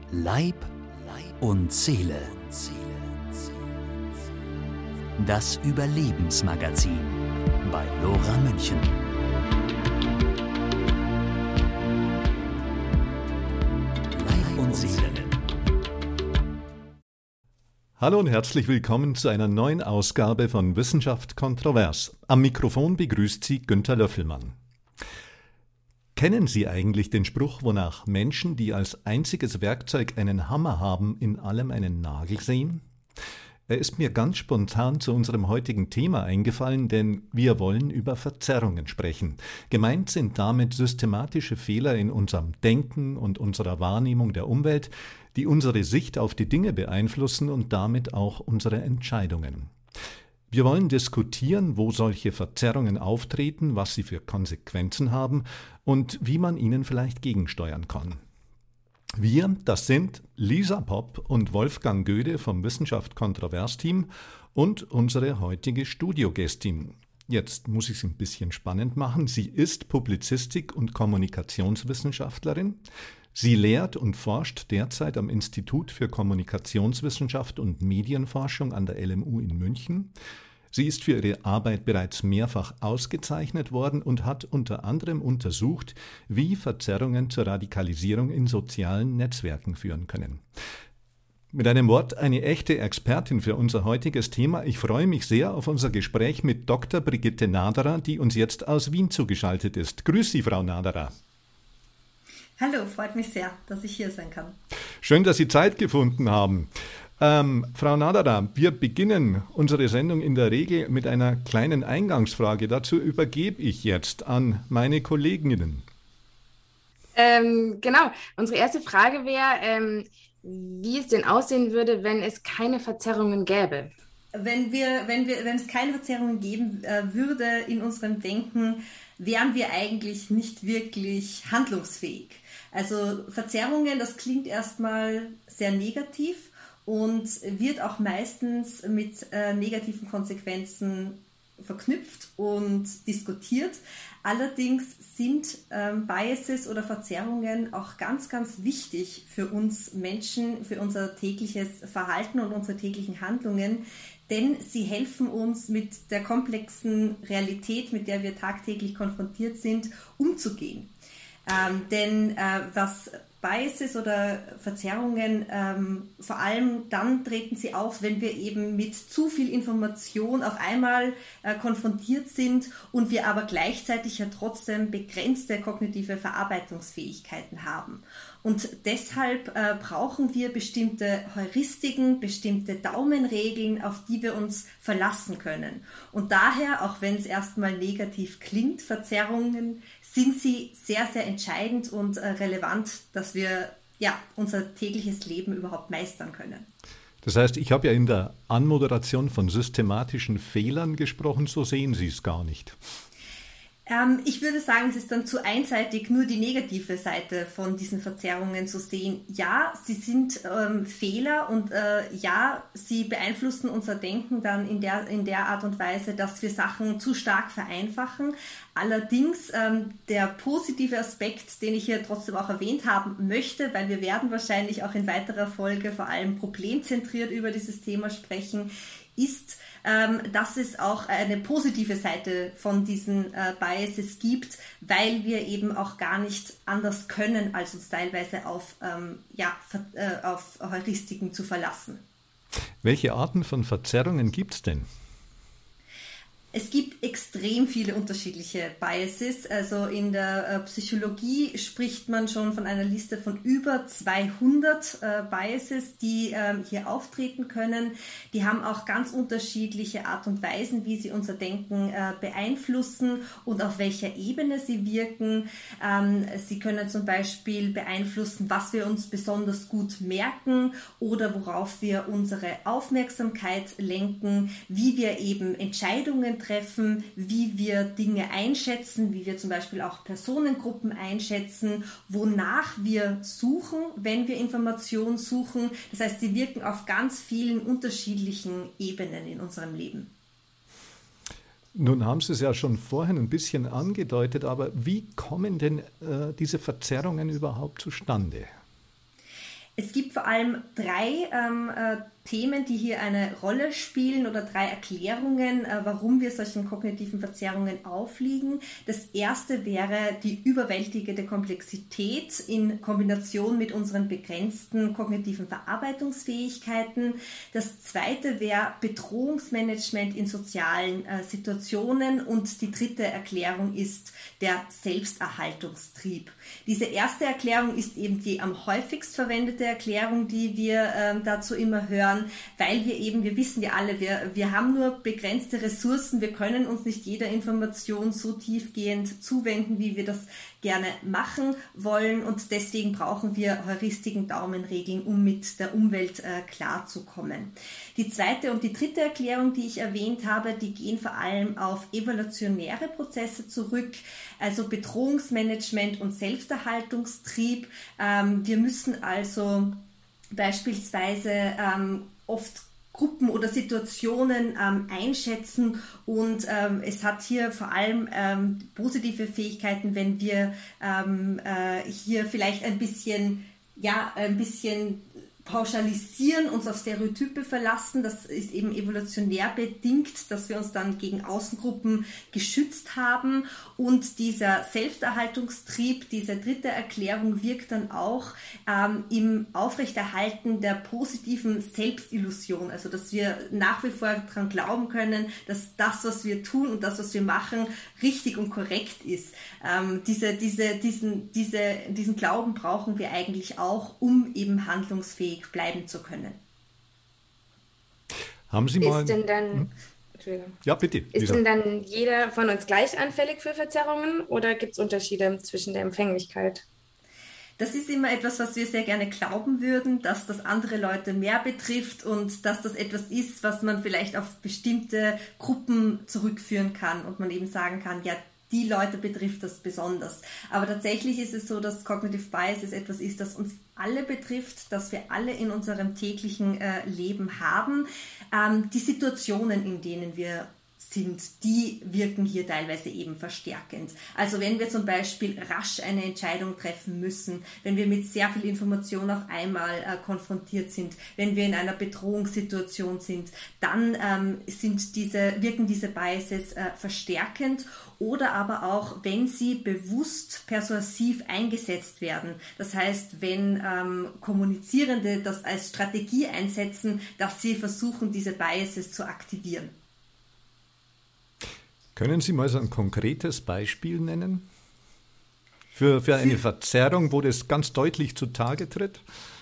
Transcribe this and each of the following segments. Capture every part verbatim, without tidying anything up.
Leib und Seele. Das Überlebensmagazin bei Lora München. Leib und Seele. Hallo und herzlich willkommen zu einer neuen Ausgabe von Wissenschaft kontrovers. Am Mikrofon begrüßt Sie Günter Löffelmann. Kennen Sie eigentlich den Spruch, wonach Menschen, die als einziges Werkzeug einen Hammer haben, in allem einen Nagel sehen? Er ist mir ganz spontan zu unserem heutigen Thema eingefallen, denn wir wollen über Verzerrungen sprechen. Gemeint sind damit systematische Fehler in unserem Denken und unserer Wahrnehmung der Umwelt, die unsere Sicht auf die Dinge beeinflussen und damit auch unsere Entscheidungen. Wir wollen diskutieren, wo solche Verzerrungen auftreten, was sie für Konsequenzen haben und wie man ihnen vielleicht gegensteuern kann. Wir, das sind Lisa Popp und Wolfgang Göde vom Wissenschaft kontrovers Team und unsere heutige Studiogästin. Jetzt muss ich es ein bisschen spannend machen. Sie ist Publizistik- und Kommunikationswissenschaftlerin. Sie lehrt und forscht derzeit am Institut für Kommunikationswissenschaft und Medienforschung an der L M U in München. Sie ist für ihre Arbeit bereits mehrfach ausgezeichnet worden und hat unter anderem untersucht, wie Verzerrungen zur Radikalisierung in sozialen Netzwerken führen können. Mit einem Wort eine echte Expertin für unser heutiges Thema. Ich freue mich sehr auf unser Gespräch mit Doktor Brigitte Naderer, die uns jetzt aus Wien zugeschaltet ist. Grüß Sie, Frau Naderer. Hallo, freut mich sehr, dass ich hier sein kann. Schön, dass Sie Zeit gefunden haben. Ähm, Frau Naderer, wir beginnen unsere Sendung in der Regel mit einer kleinen Eingangsfrage. Dazu übergebe ich jetzt an meine Kolleginnen. Ähm, genau, unsere erste Frage wäre, ähm, wie es denn aussehen würde, wenn es keine Verzerrungen gäbe. Wenn wir, wenn wir, wenn es keine Verzerrungen geben äh, würde in unserem Denken, wären wir eigentlich nicht wirklich handlungsfähig. Also Verzerrungen, das klingt erstmal sehr negativ und wird auch meistens mit äh, negativen Konsequenzen verknüpft und diskutiert. Allerdings sind ähm, Biases oder Verzerrungen auch ganz, ganz wichtig für uns Menschen, für unser tägliches Verhalten und unsere täglichen Handlungen, denn sie helfen uns mit der komplexen Realität, mit der wir tagtäglich konfrontiert sind, umzugehen. Ähm, denn äh, was Biases oder Verzerrungen, ähm, vor allem dann treten sie auf, wenn wir eben mit zu viel Information auf einmal äh, konfrontiert sind und wir aber gleichzeitig ja trotzdem begrenzte kognitive Verarbeitungsfähigkeiten haben. Und deshalb äh, brauchen wir bestimmte Heuristiken, bestimmte Daumenregeln, auf die wir uns verlassen können. Und daher, auch wenn es erstmal negativ klingt, Verzerrungen, sind sie sehr, sehr entscheidend und äh, relevant, dass wir ja, unser tägliches Leben überhaupt meistern können. Das heißt, ich habe ja in der Anmoderation von systematischen Fehlern gesprochen, so sehen Sie es gar nicht. Ähm, ich würde sagen, es ist dann zu einseitig, nur die negative Seite von diesen Verzerrungen zu sehen. Ja, sie sind ähm, Fehler und äh, ja, sie beeinflussen unser Denken dann in der, in der Art und Weise, dass wir Sachen zu stark vereinfachen. Allerdings ähm, der positive Aspekt, den ich hier trotzdem auch erwähnt haben möchte, weil wir werden wahrscheinlich auch in weiterer Folge vor allem problemzentriert über dieses Thema sprechen, ist, ähm, dass es auch eine positive Seite von diesen äh, Biases gibt, weil wir eben auch gar nicht anders können, als uns teilweise auf, ähm, ja, äh, auf Heuristiken zu verlassen. Welche Arten von Verzerrungen gibt es denn? Es gibt extrem viele unterschiedliche Biases. Also in der äh, Psychologie spricht man schon von einer Liste von über zweihundert äh, Biases, die ähm, hier auftreten können. Die haben auch ganz unterschiedliche Art und Weisen, wie sie unser Denken äh, beeinflussen und auf welcher Ebene sie wirken. Ähm, sie können zum Beispiel beeinflussen, was wir uns besonders gut merken oder worauf wir unsere Aufmerksamkeit lenken, wie wir eben Entscheidungen treffen, wie wir Dinge einschätzen, wie wir zum Beispiel auch Personengruppen einschätzen, wonach wir suchen, wenn wir Informationen suchen. Das heißt, sie wirken auf ganz vielen unterschiedlichen Ebenen in unserem Leben. Nun haben Sie es ja schon vorhin ein bisschen angedeutet, aber wie kommen denn äh, diese Verzerrungen überhaupt zustande? Es gibt vor allem drei ähm, äh, Themen, die hier eine Rolle spielen oder drei Erklärungen, äh, warum wir solchen kognitiven Verzerrungen aufliegen. Das erste wäre die überwältigende Komplexität in Kombination mit unseren begrenzten kognitiven Verarbeitungsfähigkeiten. Das zweite wäre Bedrohungsmanagement in sozialen äh, Situationen und die dritte Erklärung ist der Selbsterhaltungstrieb. Diese erste Erklärung ist eben die am häufigst verwendete Erklärung, die wir äh, dazu immer hören, weil wir eben, wir wissen ja alle, wir, wir haben nur begrenzte Ressourcen, wir können uns nicht jeder Information so tiefgehend zuwenden, wie wir das gerne machen wollen und deswegen brauchen wir Heuristiken, Daumenregeln, um mit der Umwelt äh, klarzukommen. Die zweite und die dritte Erklärung, die ich erwähnt habe, die gehen vor allem auf evolutionäre Prozesse zurück, also Bedrohungsmanagement und Selbsterhaltungstrieb. Ähm, wir müssen also beispielsweise ähm, oft Gruppen oder Situationen ähm, einschätzen und ähm, es hat hier vor allem ähm, positive Fähigkeiten, wenn wir ähm, äh, hier vielleicht ein bisschen, ja, ein bisschen pauschalisieren, uns auf Stereotype verlassen. Das ist eben evolutionär bedingt, dass wir uns dann gegen Außengruppen geschützt haben. Und dieser Selbsterhaltungstrieb, diese dritte Erklärung wirkt dann auch ähm, im Aufrechterhalten der positiven Selbstillusion. Also, dass wir nach wie vor daran glauben können, dass das, was wir tun und das, was wir machen, richtig und korrekt ist. Ähm, diese, diese, diesen, diese, diesen Glauben brauchen wir eigentlich auch, um eben handlungsfähig bleiben zu können. Haben Sie mal... Ist denn dann, hm? Ja, bitte. Ist wieder. denn dann jeder von uns gleich anfällig für Verzerrungen oder gibt es Unterschiede zwischen der Empfänglichkeit? Das ist immer etwas, was wir sehr gerne glauben würden, dass das andere Leute mehr betrifft und dass das etwas ist, was man vielleicht auf bestimmte Gruppen zurückführen kann und man eben sagen kann, ja, die Leute betrifft das besonders. Aber tatsächlich ist es so, dass Cognitive Bias etwas ist, das uns alle betrifft, das wir alle in unserem täglichen äh, Leben haben. Ähm, die Situationen, in denen wir sind, die wirken hier teilweise eben verstärkend. Also wenn wir zum Beispiel rasch eine Entscheidung treffen müssen, wenn wir mit sehr viel Information auf einmal äh, konfrontiert sind, wenn wir in einer Bedrohungssituation sind, dann ähm, sind diese, wirken diese Biases äh, verstärkend oder aber auch, wenn sie bewusst persuasiv eingesetzt werden. Das heißt, wenn ähm, Kommunizierende das als Strategie einsetzen, dass sie versuchen, diese Biases zu aktivieren. Können Sie mal so ein konkretes Beispiel nennen? Für, für eine Verzerrung, wo das ganz deutlich zutage tritt?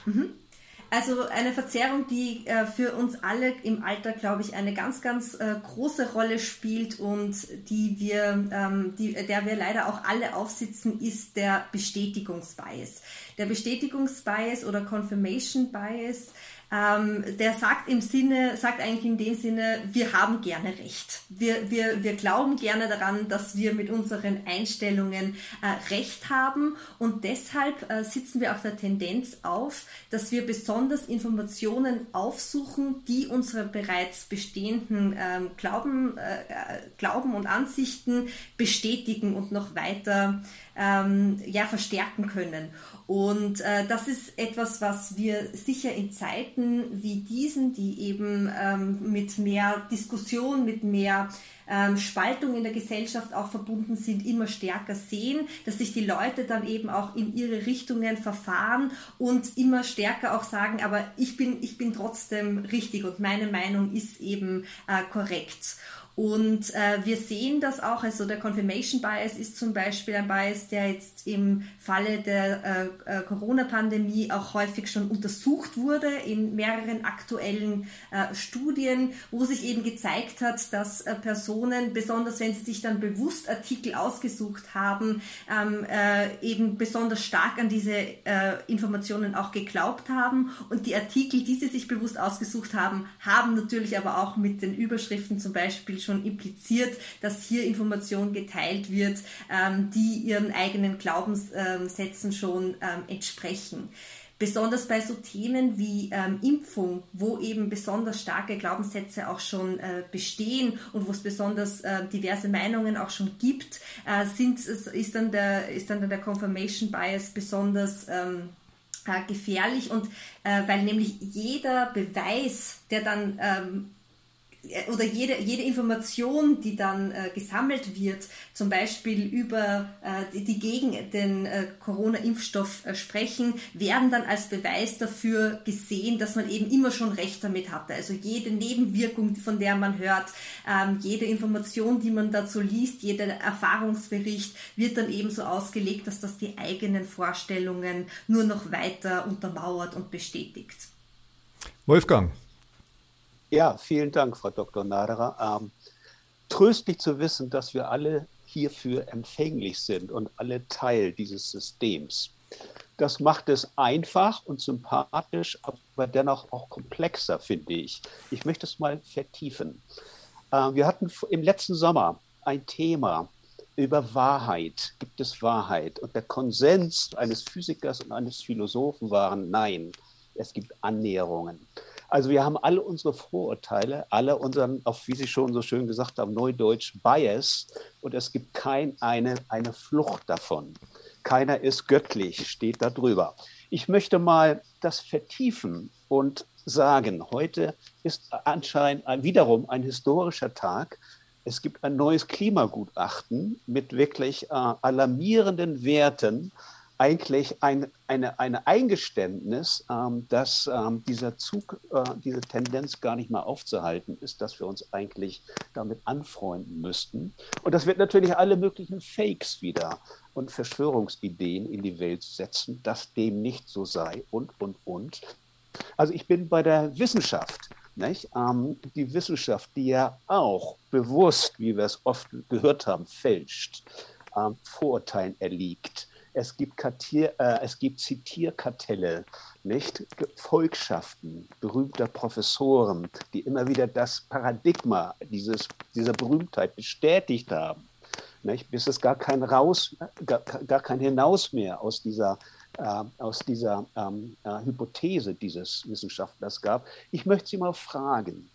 Also eine Verzerrung, die äh, für uns alle im Alltag, glaube ich, eine ganz, ganz äh, große Rolle spielt und die wir, ähm, die, der wir leider auch alle aufsitzen, ist der Bestätigungsbias. Der Bestätigungsbias oder Confirmation Bias, ähm, der sagt im Sinne, sagt eigentlich in dem Sinne, wir haben gerne Recht. Wir, wir, wir glauben gerne daran, dass wir mit unseren Einstellungen äh, Recht haben und deshalb äh, sitzen wir auch der Tendenz auf, dass wir besonders Informationen aufsuchen, die unsere bereits bestehenden ähm, Glauben, äh, Glauben und Ansichten bestätigen und noch weiter ähm, ja, verstärken können. Und äh, das ist etwas, was wir sicher in Zeiten wie diesen, die eben ähm, mit mehr Diskussion, mit mehr ähm, Spaltung in der Gesellschaft auch verbunden sind, immer stärker sehen, dass sich die Leute dann eben auch in ihre Richtungen verfahren und immer stärker auch sagen, aber ich bin, ich bin trotzdem richtig und meine Meinung ist eben äh, korrekt. Und äh, wir sehen das auch, also der Confirmation Bias ist zum Beispiel ein Bias, der jetzt im Falle der äh, Corona-Pandemie auch häufig schon untersucht wurde in mehreren aktuellen äh, Studien, wo sich eben gezeigt hat, dass äh, Personen, besonders wenn sie sich dann bewusst Artikel ausgesucht haben, ähm, äh, eben besonders stark an diese äh, Informationen auch geglaubt haben. Und die Artikel, die sie sich bewusst ausgesucht haben, haben natürlich aber auch mit den Überschriften zum Beispiel schon impliziert, dass hier Information geteilt wird, ähm, die ihren eigenen Glaubenssätzen schon ähm, entsprechen. Besonders bei so Themen wie ähm, Impfung, wo eben besonders starke Glaubenssätze auch schon äh, bestehen und wo es besonders äh, diverse Meinungen auch schon gibt, äh, sind, ist, dann der, ist dann der Confirmation Bias besonders ähm, äh, gefährlich und äh, weil nämlich jeder Beweis, der dann ähm, oder jede, jede Information, die dann äh, gesammelt wird, zum Beispiel über äh, die, die gegen den äh, Corona-Impfstoff äh, sprechen, werden dann als Beweis dafür gesehen, dass man eben immer schon Recht damit hatte. Also jede Nebenwirkung, von der man hört, ähm, jede Information, die man dazu liest, jeder Erfahrungsbericht wird dann eben so ausgelegt, dass das die eigenen Vorstellungen nur noch weiter untermauert und bestätigt. Wolfgang. Ja, vielen Dank, Frau Doktor Naderer. Ähm, tröstlich zu wissen, dass wir alle hierfür empfänglich sind und alle Teil dieses Systems. Das macht es einfach und sympathisch, aber dennoch auch komplexer, finde ich. Ich möchte es mal vertiefen. Äh, wir hatten im letzten Sommer ein Thema über Wahrheit. Gibt es Wahrheit? Und der Konsens eines Physikers und eines Philosophen waren, nein, es gibt Annäherungen. Also wir haben alle unsere Vorurteile, alle unseren, auf wie Sie schon so schön gesagt haben, Neudeutsch Bias, und es gibt keine eine, eine Flucht davon. Keiner ist göttlich, steht da drüber. Ich möchte mal das vertiefen und sagen, heute ist anscheinend ein, wiederum ein historischer Tag. Es gibt ein neues Klimagutachten mit wirklich äh, alarmierenden Werten, eigentlich ein eine, eine Eingeständnis, ähm, dass ähm, dieser Zug, äh, diese Tendenz gar nicht mehr aufzuhalten ist, dass wir uns eigentlich damit anfreunden müssten. Und das wird natürlich alle möglichen Fakes wieder und Verschwörungsideen in die Welt setzen, dass dem nicht so sei und, und, und. Also ich bin bei der Wissenschaft. Nicht? Ähm, die Wissenschaft, die ja auch bewusst, wie wir es oft gehört haben, fälscht, ähm, Vorurteilen erliegt. Es gibt, Kartier, äh, es gibt Zitierkartelle, nicht? Volkschaften berühmter Professoren, die immer wieder das Paradigma dieses, dieser Berühmtheit bestätigt haben, nicht? Bis es gar kein Raus, gar, gar kein Hinaus mehr aus dieser, äh, aus dieser ähm, äh, Hypothese dieses Wissenschaftlers gab. Ich möchte Sie mal fragen,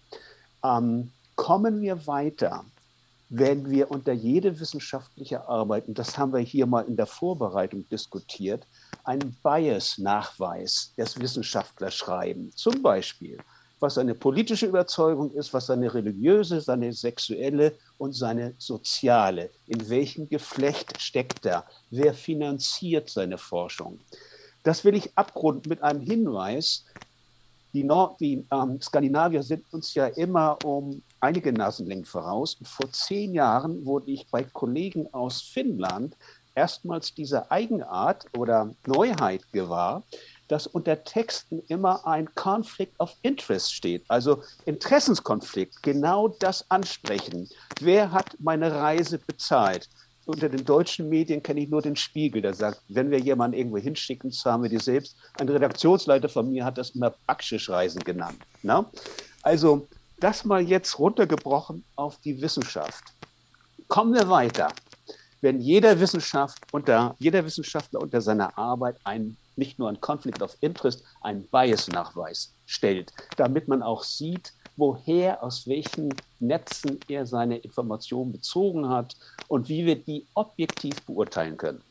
ähm, kommen wir weiter, wenn wir unter jede wissenschaftliche Arbeit, und das haben wir hier mal in der Vorbereitung diskutiert, einen Bias-Nachweis des Wissenschaftlers schreiben. Zum Beispiel, was seine politische Überzeugung ist, was seine religiöse, seine sexuelle und seine soziale, in welchem Geflecht steckt er, wer finanziert seine Forschung. Das will ich abrunden mit einem Hinweis. Die, Nord-, die ähm, Skandinavier sind uns ja immer um einige Nasenlängen voraus. Und vor zehn Jahren wurde ich bei Kollegen aus Finnland erstmals diese Eigenart oder Neuheit gewahr, dass unter Texten immer ein Conflict of Interest steht, also Interessenskonflikt, genau das ansprechen. Wer hat meine Reise bezahlt? Unter den deutschen Medien kenne ich nur den Spiegel, der sagt, wenn wir jemanden irgendwo hinschicken, zahlen wir die selbst. Ein Redaktionsleiter von mir hat das immer Backschischreisen genannt. Na? Also das mal jetzt runtergebrochen auf die Wissenschaft. Kommen wir weiter. Wenn jeder, Wissenschaft unter, jeder Wissenschaftler unter seiner Arbeit einen, nicht nur einen Conflict of Interest, einen Bias-Nachweis stellt, damit man auch sieht, woher, aus welchen Netzen er seine Informationen bezogen hat und wie wir die objektiv beurteilen können.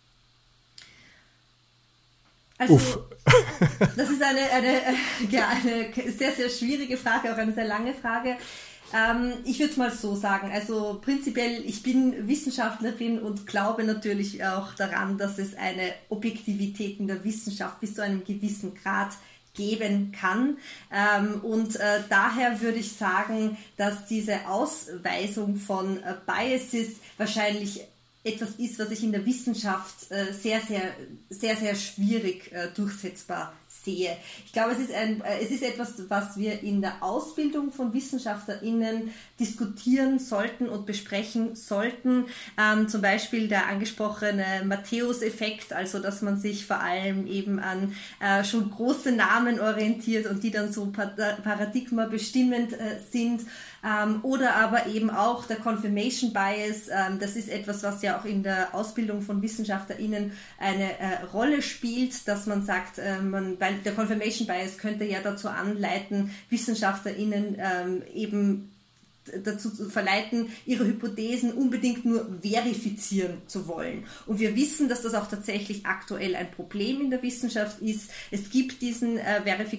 Also, Uff. Das ist eine, eine, ja, eine sehr, sehr schwierige Frage, auch eine sehr lange Frage. Ähm, ich würde es mal so sagen, also prinzipiell, ich bin Wissenschaftlerin und glaube natürlich auch daran, dass es eine Objektivität in der Wissenschaft bis zu einem gewissen Grad geben kann. Ähm, und äh, daher würde ich sagen, dass diese Ausweisung von äh, Biases wahrscheinlich etwas ist, was ich in der Wissenschaft äh, sehr, sehr, sehr, sehr schwierig äh, durchsetzbar sehe. Ich glaube, es ist, ein, äh, es ist etwas, was wir in der Ausbildung von WissenschaftlerInnen diskutieren sollten und besprechen sollten. Ähm, zum Beispiel der angesprochene Matthäus-Effekt, also dass man sich vor allem eben an äh, schon große Namen orientiert und die dann so Paradigma bestimmend äh, sind. Ähm, oder aber eben auch der Confirmation Bias, ähm, das ist etwas, was ja auch in der Ausbildung von WissenschaftlerInnen eine äh, Rolle spielt, dass man sagt, äh, man, weil der Confirmation Bias könnte ja dazu anleiten, WissenschaftlerInnen ähm, eben dazu zu verleiten, ihre Hypothesen unbedingt nur verifizieren zu wollen. Und wir wissen, dass das auch tatsächlich aktuell ein Problem in der Wissenschaft ist. Es gibt diesen äh,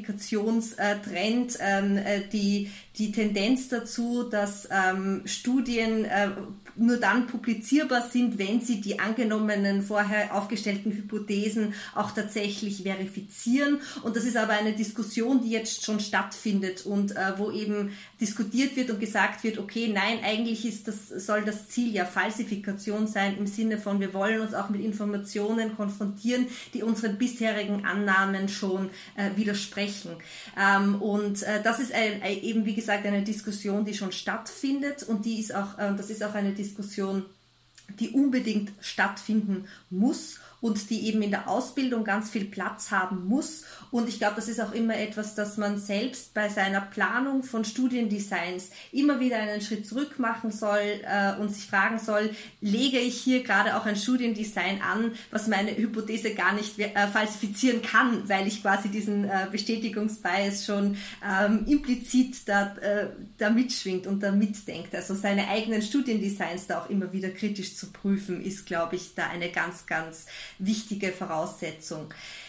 Verifikationstrend, ähm, äh, die, die Tendenz dazu, dass ähm, Studien äh, nur dann publizierbar sind, wenn sie die angenommenen, vorher aufgestellten Hypothesen auch tatsächlich verifizieren. Und das ist aber eine Diskussion, die jetzt schon stattfindet und äh, wo eben diskutiert wird und gesagt wird, okay, nein, eigentlich ist das, soll das Ziel ja Falsifikation sein, im Sinne von, wir wollen uns auch mit Informationen konfrontieren, die unseren bisherigen Annahmen schon äh, widersprechen. Ähm, und äh, das ist ein, ein, eben, wie gesagt, eine Diskussion, die schon stattfindet, und die ist auch, äh, das ist auch eine Diskussion, die unbedingt stattfinden muss und die eben in der Ausbildung ganz viel Platz haben muss. Und ich glaube, das ist auch immer etwas, das man selbst bei seiner Planung von Studiendesigns immer wieder einen Schritt zurück machen soll äh, und sich fragen soll, lege ich hier gerade auch ein Studiendesign an, was meine Hypothese gar nicht äh, falsifizieren kann, weil ich quasi diesen äh, Bestätigungsbias schon ähm, implizit da, äh, da mitschwingt und da mitdenkt. Also seine eigenen Studiendesigns da auch immer wieder kritisch zu prüfen, ist, glaube ich, da eine ganz, ganz wichtige Voraussetzung.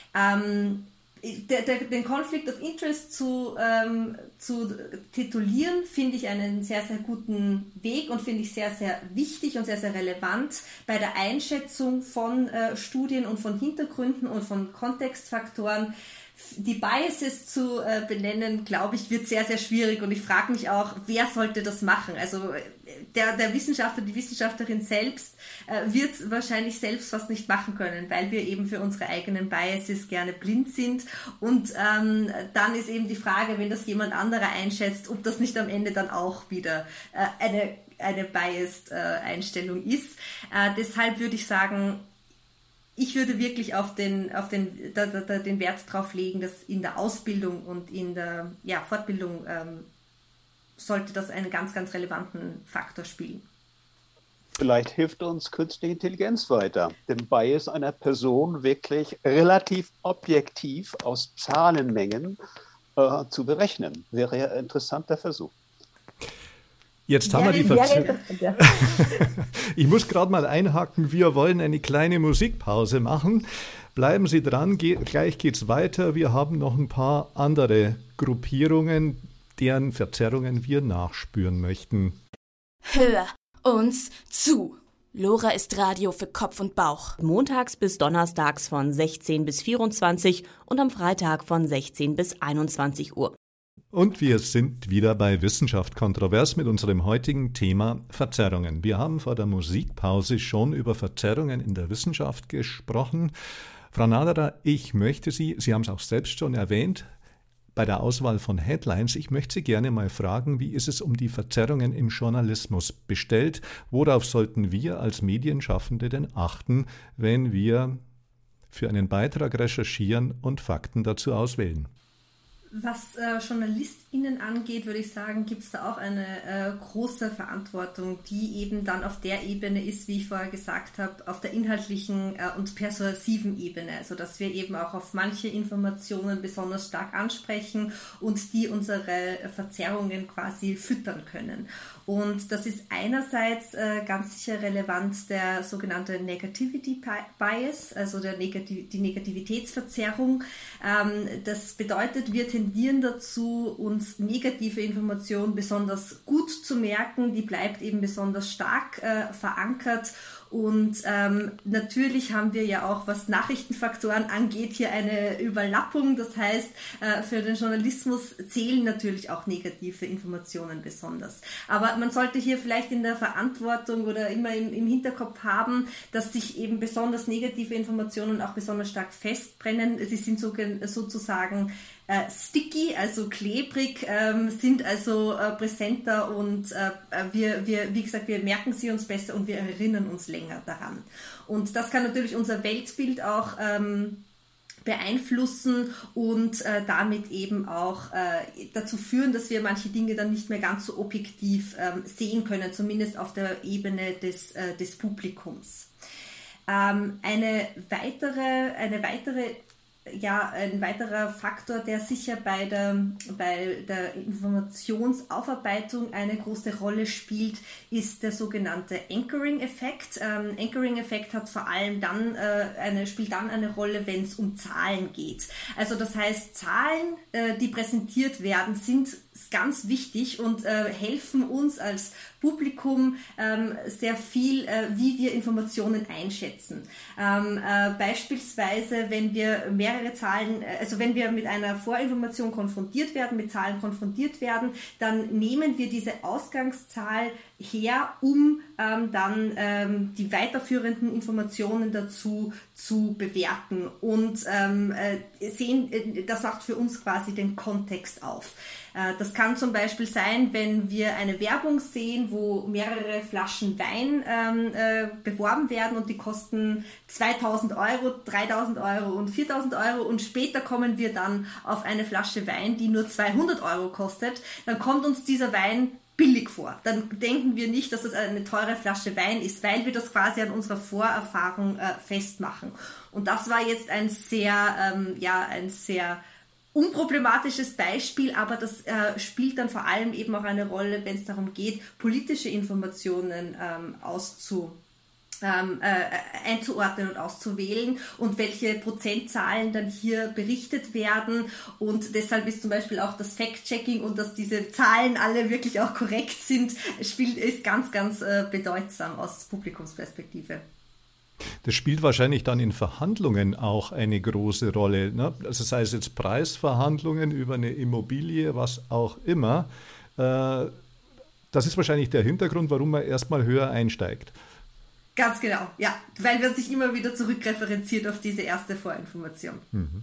Ähm, der, der, den Conflict of Interest zu, ähm, zu titulieren, finde ich einen sehr, sehr guten Weg und finde ich sehr, sehr wichtig und sehr, sehr relevant bei der Einschätzung von äh, Studien und von Hintergründen und von Kontextfaktoren. Die Biases zu äh, benennen, glaube ich, wird sehr, sehr schwierig, und ich frage mich auch, wer sollte das machen? Also der, der Wissenschaftler, die Wissenschaftlerin selbst äh, wird es wahrscheinlich selbst fast nicht machen können, weil wir eben für unsere eigenen Biases gerne blind sind, und ähm, dann ist eben die Frage, wenn das jemand anderer einschätzt, ob das nicht am Ende dann auch wieder äh, eine, eine biased äh, Einstellung ist. Äh, deshalb würde ich sagen, ich würde wirklich auf den, auf den, da, da, den Wert drauf legen, dass in der Ausbildung und in der ja, Fortbildung ähm, sollte das einen ganz, ganz relevanten Faktor spielen. Vielleicht hilft uns künstliche Intelligenz weiter, den Bias einer Person wirklich relativ objektiv aus Zahlenmengen äh, zu berechnen. Wäre ja ein interessanter Versuch. Jetzt haben ja, wir die Verzögerung. Ja. Ich muss gerade mal einhaken, wir wollen eine kleine Musikpause machen. Bleiben Sie dran, ge- gleich geht's weiter. Wir haben noch ein paar andere Gruppierungen, deren Verzerrungen wir nachspüren möchten. Hör uns zu. Lora ist Radio für Kopf und Bauch. Montags bis donnerstags von sechzehn bis vierundzwanzig und am Freitag von sechzehn bis einundzwanzig Uhr. Und wir sind wieder bei Wissenschaft kontrovers mit unserem heutigen Thema Verzerrungen. Wir haben vor der Musikpause schon über Verzerrungen in der Wissenschaft gesprochen. Frau Naderer, ich möchte Sie, Sie haben es auch selbst schon erwähnt, bei der Auswahl von Headlines, ich möchte Sie gerne mal fragen, wie ist es um die Verzerrungen im Journalismus bestellt? Worauf sollten wir als Medienschaffende denn achten, wenn wir für einen Beitrag recherchieren und Fakten dazu auswählen? Was äh, JournalistInnen angeht, würde ich sagen, gibt es da auch eine äh, große Verantwortung, die eben dann auf der Ebene ist, wie ich vorher gesagt habe, auf der inhaltlichen äh, und persuasiven Ebene. Also dass wir eben auch auf manche Informationen besonders stark ansprechen und die unsere Verzerrungen quasi füttern können. Und das ist einerseits äh, ganz sicher relevant der sogenannte Negativity Bias, also der Negativ- die Negativitätsverzerrung. Ähm, das bedeutet, wir tendieren dazu, uns negative Informationen besonders gut zu merken. Die bleibt eben besonders stark äh, verankert. Und ähm, natürlich haben wir ja auch, was Nachrichtenfaktoren angeht, hier eine Überlappung. Das heißt, äh, für den Journalismus zählen natürlich auch negative Informationen besonders. Aber man sollte hier vielleicht in der Verantwortung oder immer im, im Hinterkopf haben, dass sich eben besonders negative Informationen auch besonders stark festbrennen. Sie sind so, sozusagen Äh, sticky, also klebrig, ähm, sind also äh, präsenter, und äh, wir, wir, wie gesagt, wir merken sie uns besser und wir erinnern uns länger daran. Und das kann natürlich unser Weltbild auch ähm, beeinflussen und äh, damit eben auch äh, dazu führen, dass wir manche Dinge dann nicht mehr ganz so objektiv ähm, sehen können, zumindest auf der Ebene des, äh, des Publikums. Ähm, eine weitere, eine weitere ja, ein weiterer Faktor, der sicher bei der, bei der Informationsaufarbeitung eine große Rolle spielt, ist der sogenannte Anchoring-Effekt. Ähm, Anchoring-Effekt hat vor allem dann äh, eine, spielt dann eine Rolle, wenn es um Zahlen geht. Also das heißt, Zahlen, äh, die präsentiert werden, sind ganz wichtig und äh, helfen uns als Publikum ähm, sehr viel, äh, wie wir Informationen einschätzen. Ähm, äh, beispielsweise, wenn wir mehrere Zahlen, also wenn wir mit einer Vorinformation konfrontiert werden, mit Zahlen konfrontiert werden, dann nehmen wir diese Ausgangszahl her, um ähm, dann ähm, die weiterführenden Informationen dazu zu bewerten und ähm, äh, sehen, äh, das macht für uns quasi den Kontext auf. Äh, das kann zum Beispiel sein, wenn wir eine Werbung sehen, wo mehrere Flaschen Wein ähm, äh, beworben werden und die kosten zweitausend Euro, dreitausend Euro und viertausend Euro und später kommen wir dann auf eine Flasche Wein, die nur zweihundert Euro kostet, dann kommt uns dieser Wein billig vor. Dann denken wir nicht, dass das eine teure Flasche Wein ist, weil wir das quasi an unserer Vorerfahrung äh, festmachen. Und das war jetzt ein sehr, ähm, ja, ein sehr unproblematisches Beispiel, aber das äh, spielt dann vor allem eben auch eine Rolle, wenn es darum geht, politische Informationen ähm, auszu Ähm, äh, einzuordnen und auszuwählen und welche Prozentzahlen dann hier berichtet werden, und deshalb ist zum Beispiel auch das Fact-Checking und dass diese Zahlen alle wirklich auch korrekt sind, spielt, ist ganz, ganz äh, bedeutsam aus Publikumsperspektive. Das spielt wahrscheinlich dann in Verhandlungen auch eine große Rolle, ne? Also sei es jetzt Preisverhandlungen über eine Immobilie, was auch immer. Äh, das ist wahrscheinlich der Hintergrund, warum man erstmal höher einsteigt. Ganz genau, ja, weil man sich immer wieder zurückreferenziert auf diese erste Vorinformation. Mhm.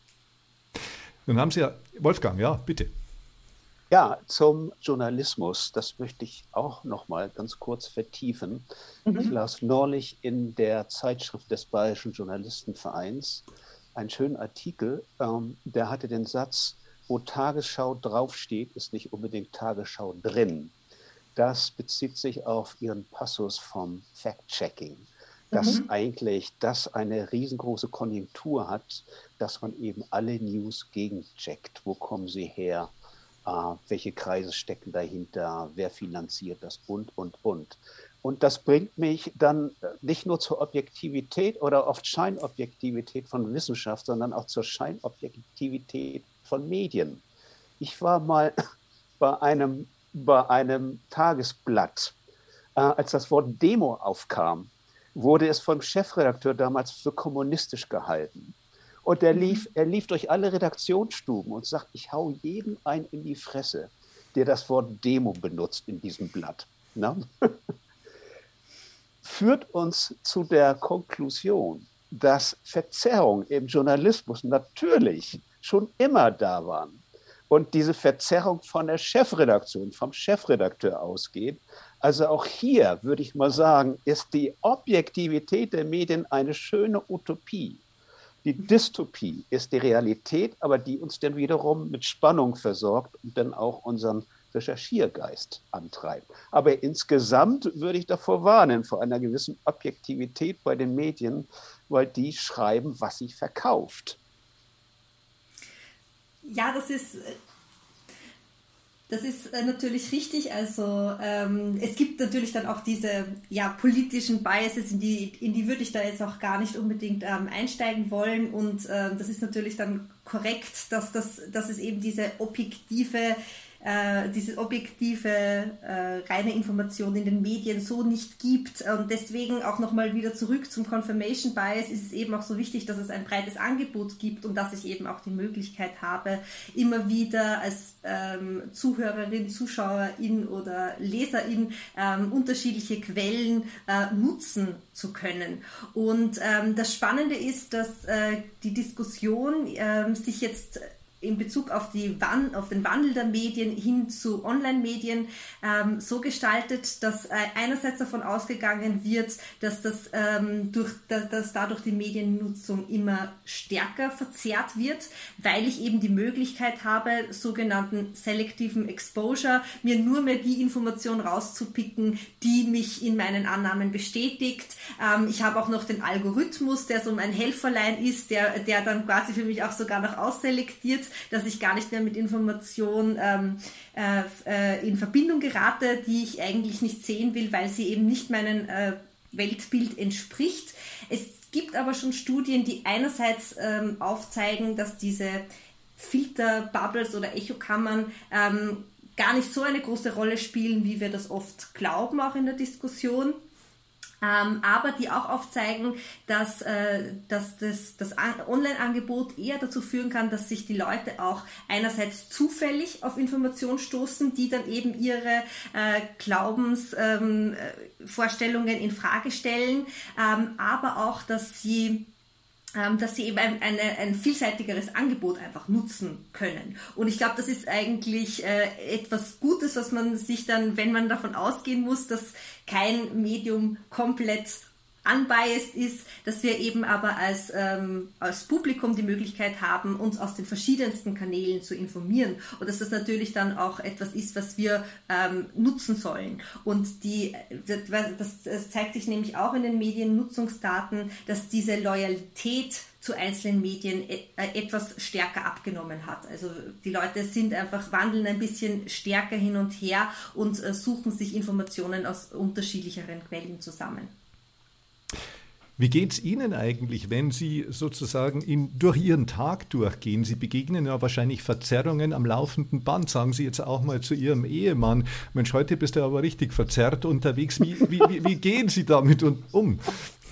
Nun haben Sie ja, Wolfgang, ja, bitte. Ja, zum Journalismus, das möchte ich auch noch mal ganz kurz vertiefen. Mhm. Ich las neulich in der Zeitschrift des Bayerischen Journalistenvereins einen schönen Artikel, ähm, der hatte den Satz, wo Tagesschau draufsteht, ist nicht unbedingt Tagesschau drin. Das bezieht sich auf Ihren Passus vom Fact-Checking, dass mhm. eigentlich das eine riesengroße Konjunktur hat, dass man eben alle News gegencheckt. Wo kommen sie her? Äh, welche Kreise stecken dahinter? Wer finanziert das? Und, und, und. Und das bringt mich dann nicht nur zur Objektivität oder oft Scheinobjektivität von Wissenschaft, sondern auch zur Scheinobjektivität von Medien. Ich war mal bei einem bei einem Tagesblatt, äh, als das Wort Demo aufkam, wurde es vom Chefredakteur damals für kommunistisch gehalten. Und er lief, er lief durch alle Redaktionsstuben und sagt, ich hau jeden ein in die Fresse, der das Wort Demo benutzt in diesem Blatt. Na? Führt uns zu der Konklusion, dass Verzerrungen im Journalismus natürlich schon immer da waren. Und diese Verzerrung von der Chefredaktion, vom Chefredakteur ausgeht. Also auch hier würde ich mal sagen, ist die Objektivität der Medien eine schöne Utopie. Die Dystopie ist die Realität, aber die uns dann wiederum mit Spannung versorgt und dann auch unseren Recherchiergeist antreibt. Aber insgesamt würde ich davor warnen, vor einer gewissen Objektivität bei den Medien, weil die schreiben, was sie verkauft. Ja, das ist, das ist natürlich richtig. Also ähm, es gibt natürlich dann auch diese ja, politischen Biases, in die, in die würde ich da jetzt auch gar nicht unbedingt ähm, einsteigen wollen. Und ähm, das ist natürlich dann korrekt, dass, das, dass es eben diese objektive Äh, diese objektive, äh, reine Information in den Medien so nicht gibt. Und deswegen auch nochmal wieder zurück zum Confirmation Bias ist es eben auch so wichtig, dass es ein breites Angebot gibt und dass ich eben auch die Möglichkeit habe, immer wieder als ähm, Zuhörerin, Zuschauerin oder Leserin ähm, unterschiedliche Quellen äh, nutzen zu können. Und ähm, das Spannende ist, dass äh, die Diskussion äh, sich jetzt in Bezug auf, die, auf den Wandel der Medien hin zu Online-Medien ähm, so gestaltet, dass äh, einerseits davon ausgegangen wird, dass, das, ähm, durch, dass, dass dadurch die Mediennutzung immer stärker verzerrt wird, weil ich eben die Möglichkeit habe, sogenannten selektiven Exposure, mir nur mehr die Information rauszupicken, die mich in meinen Annahmen bestätigt. Ähm, ich habe auch noch den Algorithmus, der so mein Helferlein ist, der, der dann quasi für mich auch sogar noch ausselektiert, dass ich gar nicht mehr mit Informationen ähm, äh, in Verbindung gerate, die ich eigentlich nicht sehen will, weil sie eben nicht meinem äh, Weltbild entspricht. Es gibt aber schon Studien, die einerseits ähm, aufzeigen, dass diese Filterbubbles oder Echokammern ähm, gar nicht so eine große Rolle spielen, wie wir das oft glauben, auch in der Diskussion. Ähm, aber die auch aufzeigen, dass, äh, dass das, das Online-Angebot eher dazu führen kann, dass sich die Leute auch einerseits zufällig auf Informationen stoßen, die dann eben ihre äh, Glaubensvorstellungen ähm, in Frage stellen, ähm, aber auch, dass sie dass sie eben ein, eine, ein vielseitigeres Angebot einfach nutzen können. Und ich glaube, das ist eigentlich äh, etwas Gutes, was man sich dann, wenn man davon ausgehen muss, dass kein Medium komplett unbiased ist, dass wir eben aber als, ähm, als Publikum die Möglichkeit haben, uns aus den verschiedensten Kanälen zu informieren und dass das natürlich dann auch etwas ist, was wir ähm, nutzen sollen. Und die, das, das zeigt sich nämlich auch in den Mediennutzungsdaten, dass diese Loyalität zu einzelnen Medien etwas stärker abgenommen hat. Also die Leute sind einfach, wandeln ein bisschen stärker hin und her und äh, suchen sich Informationen aus unterschiedlicheren Quellen zusammen. Wie geht es Ihnen eigentlich, wenn Sie sozusagen in, durch Ihren Tag durchgehen? Sie begegnen ja wahrscheinlich Verzerrungen am laufenden Band. Sagen Sie jetzt auch mal zu Ihrem Ehemann, Mensch, heute bist du aber richtig verzerrt unterwegs. Wie, wie, wie, wie gehen Sie damit um?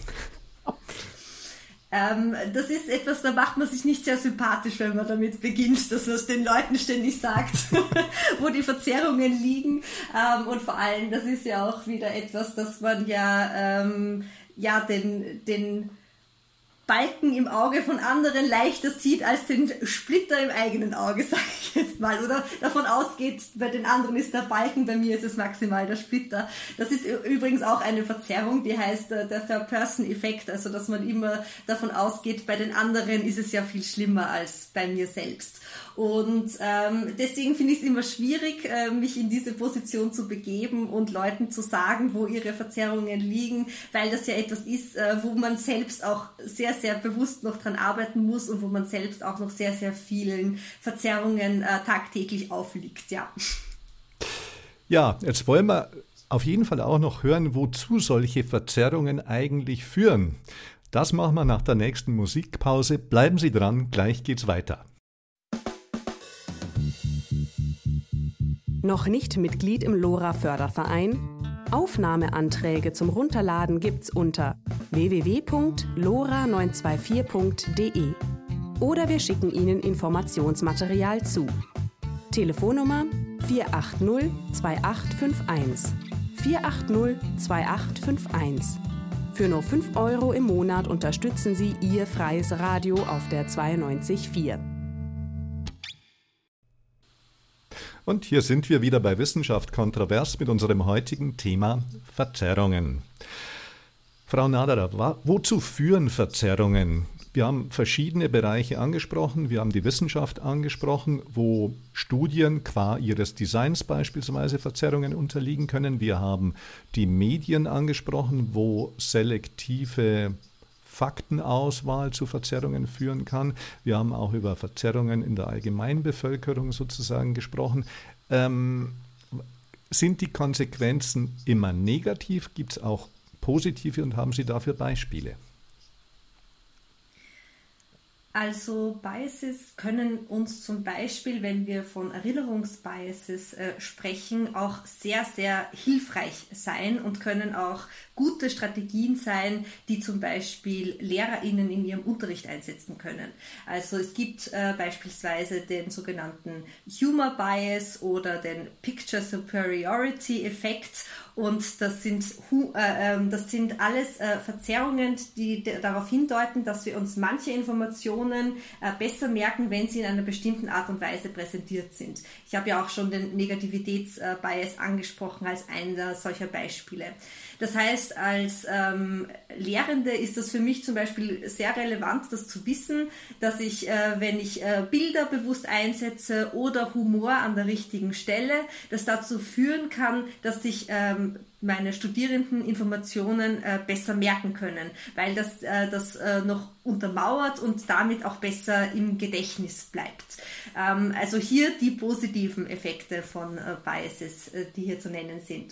Ähm, das ist etwas, da macht man sich nicht sehr sympathisch, wenn man damit beginnt, dass man es den Leuten ständig sagt, wo die Verzerrungen liegen. Ähm, und vor allem, das ist ja auch wieder etwas, dass man ja, ähm, ja den, den Balken im Auge von anderen leichter sieht als den Splitter im eigenen Auge, sage ich jetzt mal. Oder davon ausgeht, bei den anderen ist der Balken, bei mir ist es maximal der Splitter. Das ist übrigens auch eine Verzerrung, die heißt der Third-Person-Effekt, also dass man immer davon ausgeht, bei den anderen ist es ja viel schlimmer als bei mir selbst. Und ähm, deswegen finde ich es immer schwierig, äh, mich in diese Position zu begeben und Leuten zu sagen, wo ihre Verzerrungen liegen, weil das ja etwas ist, äh, wo man selbst auch sehr, sehr bewusst noch dran arbeiten muss und wo man selbst auch noch sehr, sehr vielen Verzerrungen äh, tagtäglich aufliegt, ja. Ja, jetzt wollen wir auf jeden Fall auch noch hören, wozu solche Verzerrungen eigentlich führen. Das machen wir nach der nächsten Musikpause. Bleiben Sie dran, gleich geht's weiter. Noch nicht Mitglied im LoRa-Förderverein? Aufnahmeanträge zum Runterladen gibt's unter w w w punkt lora neun zwei vier punkt d e oder wir schicken Ihnen Informationsmaterial zu. Telefonnummer vier acht null zwei acht fünf eins. vier acht null zwei acht fünf eins. Für nur fünf Euro im Monat unterstützen Sie Ihr freies Radio auf der zweiundneunzig Komma vier. Und hier sind wir wieder bei Wissenschaft kontrovers mit unserem heutigen Thema Verzerrungen. Frau Naderer, wozu führen Verzerrungen? Wir haben verschiedene Bereiche angesprochen. Wir haben die Wissenschaft angesprochen, wo Studien qua ihres Designs beispielsweise Verzerrungen unterliegen können. Wir haben die Medien angesprochen, wo selektive Faktenauswahl zu Verzerrungen führen kann. Wir haben auch über Verzerrungen in der Allgemeinbevölkerung sozusagen gesprochen. Ähm, sind die Konsequenzen immer negativ? Gibt es auch positive und haben Sie dafür Beispiele? Also Biases können uns zum Beispiel, wenn wir von Erinnerungsbiases äh, sprechen, auch sehr, sehr hilfreich sein und können auch gute Strategien sein, die zum Beispiel LehrerInnen in ihrem Unterricht einsetzen können. Also es gibt äh, beispielsweise den sogenannten Humor Bias oder den Picture Superiority Effekt. Und das sind, äh, das sind alles äh, Verzerrungen, die d- darauf hindeuten, dass wir uns manche Informationen Informationen äh, besser merken, wenn sie in einer bestimmten Art und Weise präsentiert sind. Ich habe ja auch schon den Negativitätsbias angesprochen als einer solcher Beispiele. Das heißt, als ähm, Lehrende ist das für mich zum Beispiel sehr relevant, das zu wissen, dass ich, äh, wenn ich äh, Bilder bewusst einsetze oder Humor an der richtigen Stelle, das dazu führen kann, dass sich ähm, meine Studierenden Informationen äh, besser merken können, weil das, äh, das äh, noch untermauert und damit auch besser im Gedächtnis bleibt. Ähm, also hier die positiven Effekte von äh, Biases, äh, die hier zu nennen sind.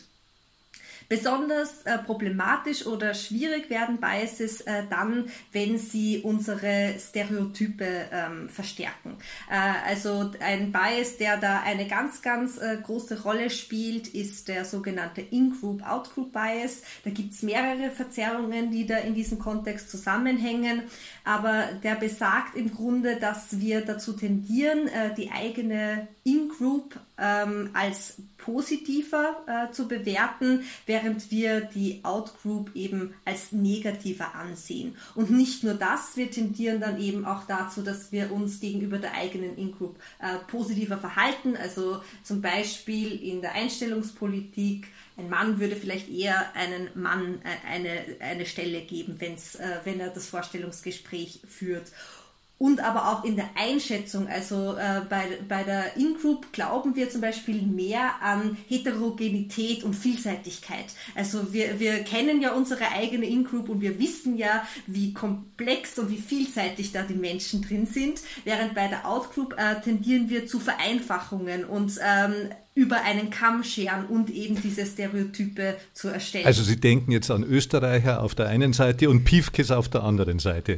Besonders äh, problematisch oder schwierig werden Biases äh, dann, wenn sie unsere Stereotype ähm, verstärken. Äh, also ein Bias, der da eine ganz, ganz äh, große Rolle spielt, ist der sogenannte In-Group, Out-Group-Bias. Da gibt es mehrere Verzerrungen, die da in diesem Kontext zusammenhängen, aber der besagt im Grunde, dass wir dazu tendieren, äh, die eigene In-Group ähm, als positiver äh, zu bewerten, während wir die Out-Group eben als negativer ansehen. Und nicht nur das, wir tendieren dann eben auch dazu, dass wir uns gegenüber der eigenen In-Group äh, positiver verhalten. Also zum Beispiel in der Einstellungspolitik, ein Mann würde vielleicht eher einen Mann äh, eine, eine Stelle geben, wenn's, äh, wenn er das Vorstellungsgespräch führt. Und aber auch in der Einschätzung, also äh, bei, bei der In-Group glauben wir zum Beispiel mehr an Heterogenität und Vielseitigkeit. Also wir, wir kennen ja unsere eigene In-Group und wir wissen ja, wie komplex und wie vielseitig da die Menschen drin sind, während bei der Out-Group äh, tendieren wir zu Vereinfachungen und ähm, über einen Kamm scheren und eben diese Stereotype zu erstellen. Also Sie denken jetzt an Österreicher auf der einen Seite und Piefkes auf der anderen Seite.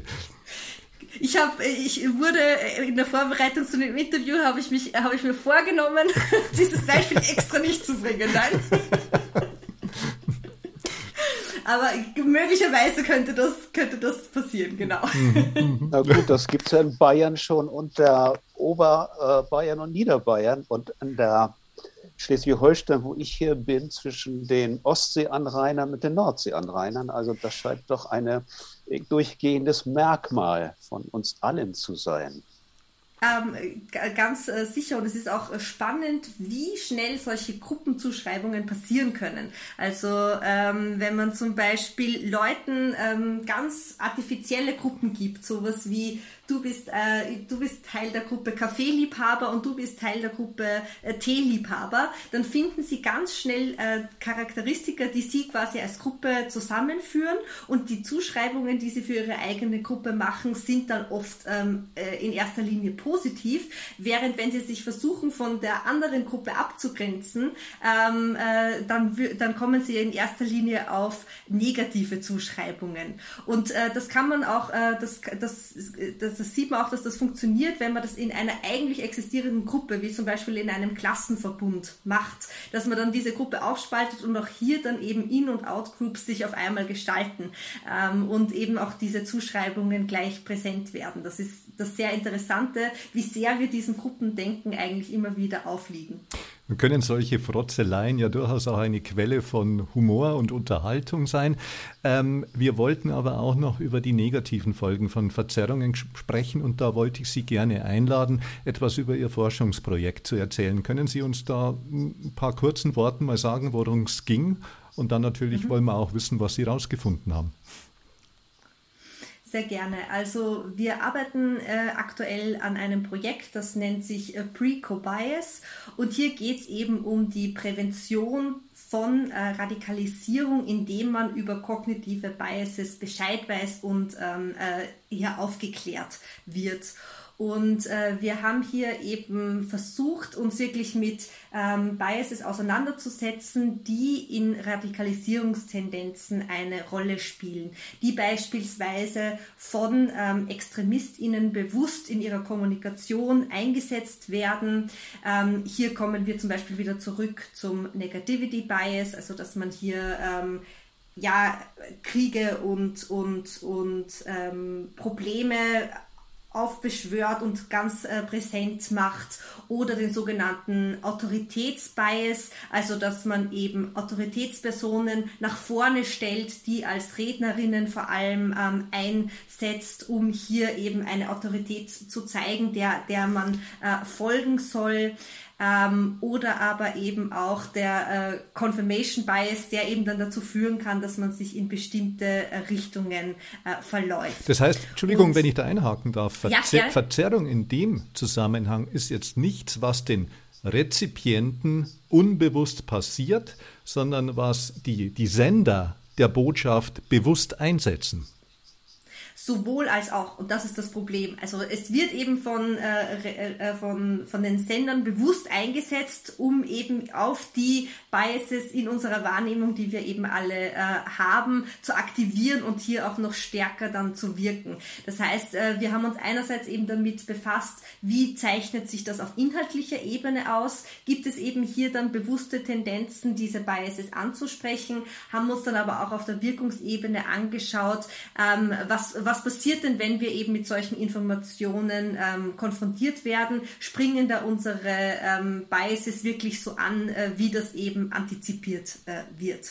Ich habe, ich wurde in der Vorbereitung zu dem Interview habe ich mich, habe ich mir vorgenommen, dieses Beispiel extra nicht zu bringen, nein. Aber möglicherweise könnte das, könnte das passieren, genau. Na gut, das gibt es ja in Bayern schon unter Oberbayern und Niederbayern und in der Schleswig-Holstein, wo ich hier bin, zwischen den Ostseeanrainern und den Nordseeanrainern. Also das scheint doch ein durchgehendes Merkmal von uns allen zu sein. Ähm, ganz äh, sicher, und es ist auch äh, spannend, wie schnell solche Gruppenzuschreibungen passieren können. Also ähm, wenn man zum Beispiel Leuten ähm, ganz artifizielle Gruppen gibt, sowas wie du bist, äh, du bist Teil der Gruppe Kaffeeliebhaber und du bist Teil der Gruppe äh, Teeliebhaber, dann finden sie ganz schnell äh, Charakteristika, die sie quasi als Gruppe zusammenführen, und die Zuschreibungen, die sie für ihre eigene Gruppe machen, sind dann oft ähm, äh, in erster Linie positiv, während wenn sie sich versuchen, von der anderen Gruppe abzugrenzen, ähm, äh, dann, dann kommen sie in erster Linie auf negative Zuschreibungen. Und äh, das kann man auch, äh, das, das, das Das sieht man auch, dass das funktioniert, wenn man das in einer eigentlich existierenden Gruppe, wie zum Beispiel in einem Klassenverbund, macht, dass man dann diese Gruppe aufspaltet und auch hier dann eben In- und Out-Groups sich auf einmal gestalten ähm, und eben auch diese Zuschreibungen gleich präsent werden. Das ist das sehr Interessante, wie sehr wir diesem Gruppendenken eigentlich immer wieder aufliegen. Nun können solche Frotzeleien ja durchaus auch eine Quelle von Humor und Unterhaltung sein. Ähm, wir wollten aber auch noch über die negativen Folgen von Verzerrungen sprechen, und da wollte ich Sie gerne einladen, etwas über Ihr Forschungsprojekt zu erzählen. Können Sie uns da ein paar kurzen Worten mal sagen, worum es ging? Und dann natürlich mhm. wollen wir auch wissen, was Sie rausgefunden haben. Sehr gerne. Also wir arbeiten äh, aktuell an einem Projekt, das nennt sich äh, Pre-Co-Bias, und hier geht es eben um die Prävention von äh, Radikalisierung, indem man über kognitive Biases Bescheid weiß und ähm, äh, hier aufgeklärt wird. Und äh, wir haben hier eben versucht, uns wirklich mit ähm, Biases auseinanderzusetzen, die in Radikalisierungstendenzen eine Rolle spielen, die beispielsweise von ähm, ExtremistInnen bewusst in ihrer Kommunikation eingesetzt werden. Ähm, hier kommen wir zum Beispiel wieder zurück zum Negativity Bias, also dass man hier ähm, ja, Kriege und, und, und ähm, Probleme aufbeschwört und ganz äh, präsent macht, oder den sogenannten Autoritätsbias, also dass man eben Autoritätspersonen nach vorne stellt, die als Rednerinnen vor allem ähm, einsetzt, um hier eben eine Autorität zu zeigen, der, der man äh, folgen soll. Ähm, oder aber eben auch der äh, Confirmation Bias, der eben dann dazu führen kann, dass man sich in bestimmte äh, Richtungen äh, verläuft. Das heißt, Entschuldigung, Und, wenn ich da einhaken darf, Verze- ja, Verzerrung in dem Zusammenhang ist jetzt nichts, was den Rezipienten unbewusst passiert, sondern was die, die Sender der Botschaft bewusst einsetzen. Sowohl als auch, und das ist das Problem. Also es wird eben von, äh, äh, von, von den Sendern bewusst eingesetzt, um eben auf die Biases in unserer Wahrnehmung, die wir eben alle äh, haben, zu aktivieren und hier auch noch stärker dann zu wirken. Das heißt, äh, wir haben uns einerseits eben damit befasst, wie zeichnet sich das auf inhaltlicher Ebene aus? Gibt es eben hier dann bewusste Tendenzen, diese Biases anzusprechen? Haben uns dann aber auch auf der Wirkungsebene angeschaut, ähm, was, was passiert denn, wenn wir eben mit solchen Informationen ähm, konfrontiert werden? Springen da unsere ähm, Biases wirklich so an, äh, wie das eben antizipiert äh, wird?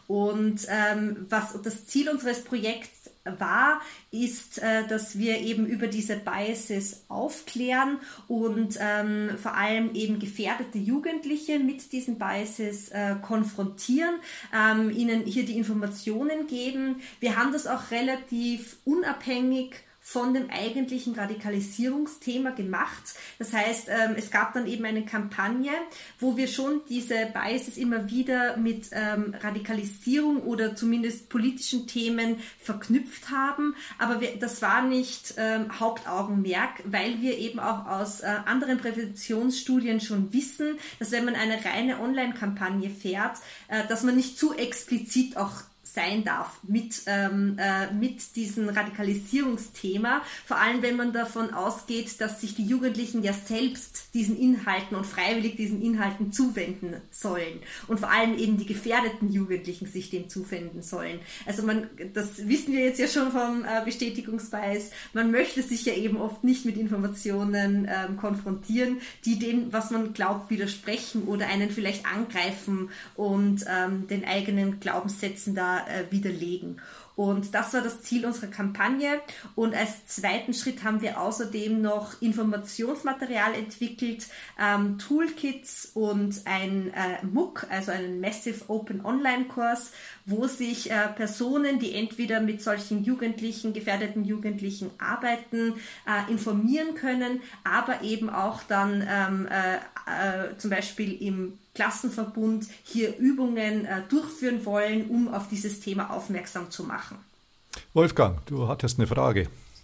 Und ähm, was das Ziel unseres Projekts war, ist, äh, dass wir eben über diese Biases aufklären und ähm, vor allem eben gefährdete Jugendliche mit diesen Biases äh, konfrontieren, ähm, ihnen hier die Informationen geben. Wir haben das auch relativ unabhängig von dem eigentlichen Radikalisierungsthema gemacht. Das heißt, ähm, es gab dann eben eine Kampagne, wo wir schon diese Biases immer wieder mit ähm, Radikalisierung oder zumindest politischen Themen verknüpft haben. Aber wir, das war nicht ähm, Hauptaugenmerk, weil wir eben auch aus äh, anderen Präventionsstudien schon wissen, dass wenn man eine reine Online-Kampagne fährt, äh, dass man nicht zu explizit auch sein darf mit, ähm, äh, mit diesem Radikalisierungsthema, vor allem wenn man davon ausgeht, dass sich die Jugendlichen ja selbst diesen Inhalten und freiwillig diesen Inhalten zuwenden sollen und vor allem eben die gefährdeten Jugendlichen sich dem zuwenden sollen. Also man, das wissen wir jetzt ja schon vom äh, Bestätigungsbias, man möchte sich ja eben oft nicht mit Informationen ähm, konfrontieren, die dem, was man glaubt, widersprechen oder einen vielleicht angreifen und ähm, den eigenen Glaubenssätzen da widerlegen. Und das war das Ziel unserer Kampagne. Und als zweiten Schritt haben wir außerdem noch Informationsmaterial entwickelt, ähm, Toolkits und ein äh, M O O C, also einen Massive Open Online Kurs, wo sich äh, Personen, die entweder mit solchen Jugendlichen, gefährdeten Jugendlichen arbeiten, äh, informieren können, aber eben auch dann ähm, äh, äh, zum Beispiel im Klassenverbund hier Übungen äh, durchführen wollen, um auf dieses Thema aufmerksam zu machen. Wolfgang, du hattest eine Frage.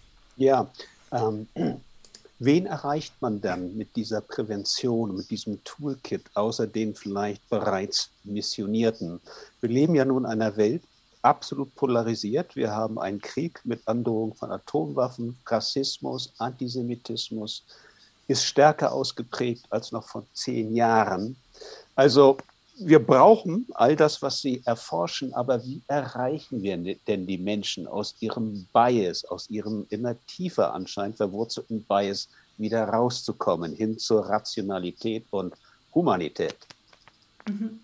Ja, ähm, wen erreicht man dann mit dieser Prävention, mit diesem Toolkit, außer den vielleicht bereits Missionierten? Wir leben ja nun in einer Welt absolut polarisiert. Wir haben einen Krieg mit Androhung von Atomwaffen, Rassismus, Antisemitismus ist stärker ausgeprägt als noch vor zehn Jahren. Also wir brauchen all das, was Sie erforschen, aber wie erreichen wir denn die Menschen aus ihrem Bias, aus ihrem immer tiefer anscheinend verwurzelten Bias wieder rauszukommen, hin zur Rationalität und Humanität? Mhm.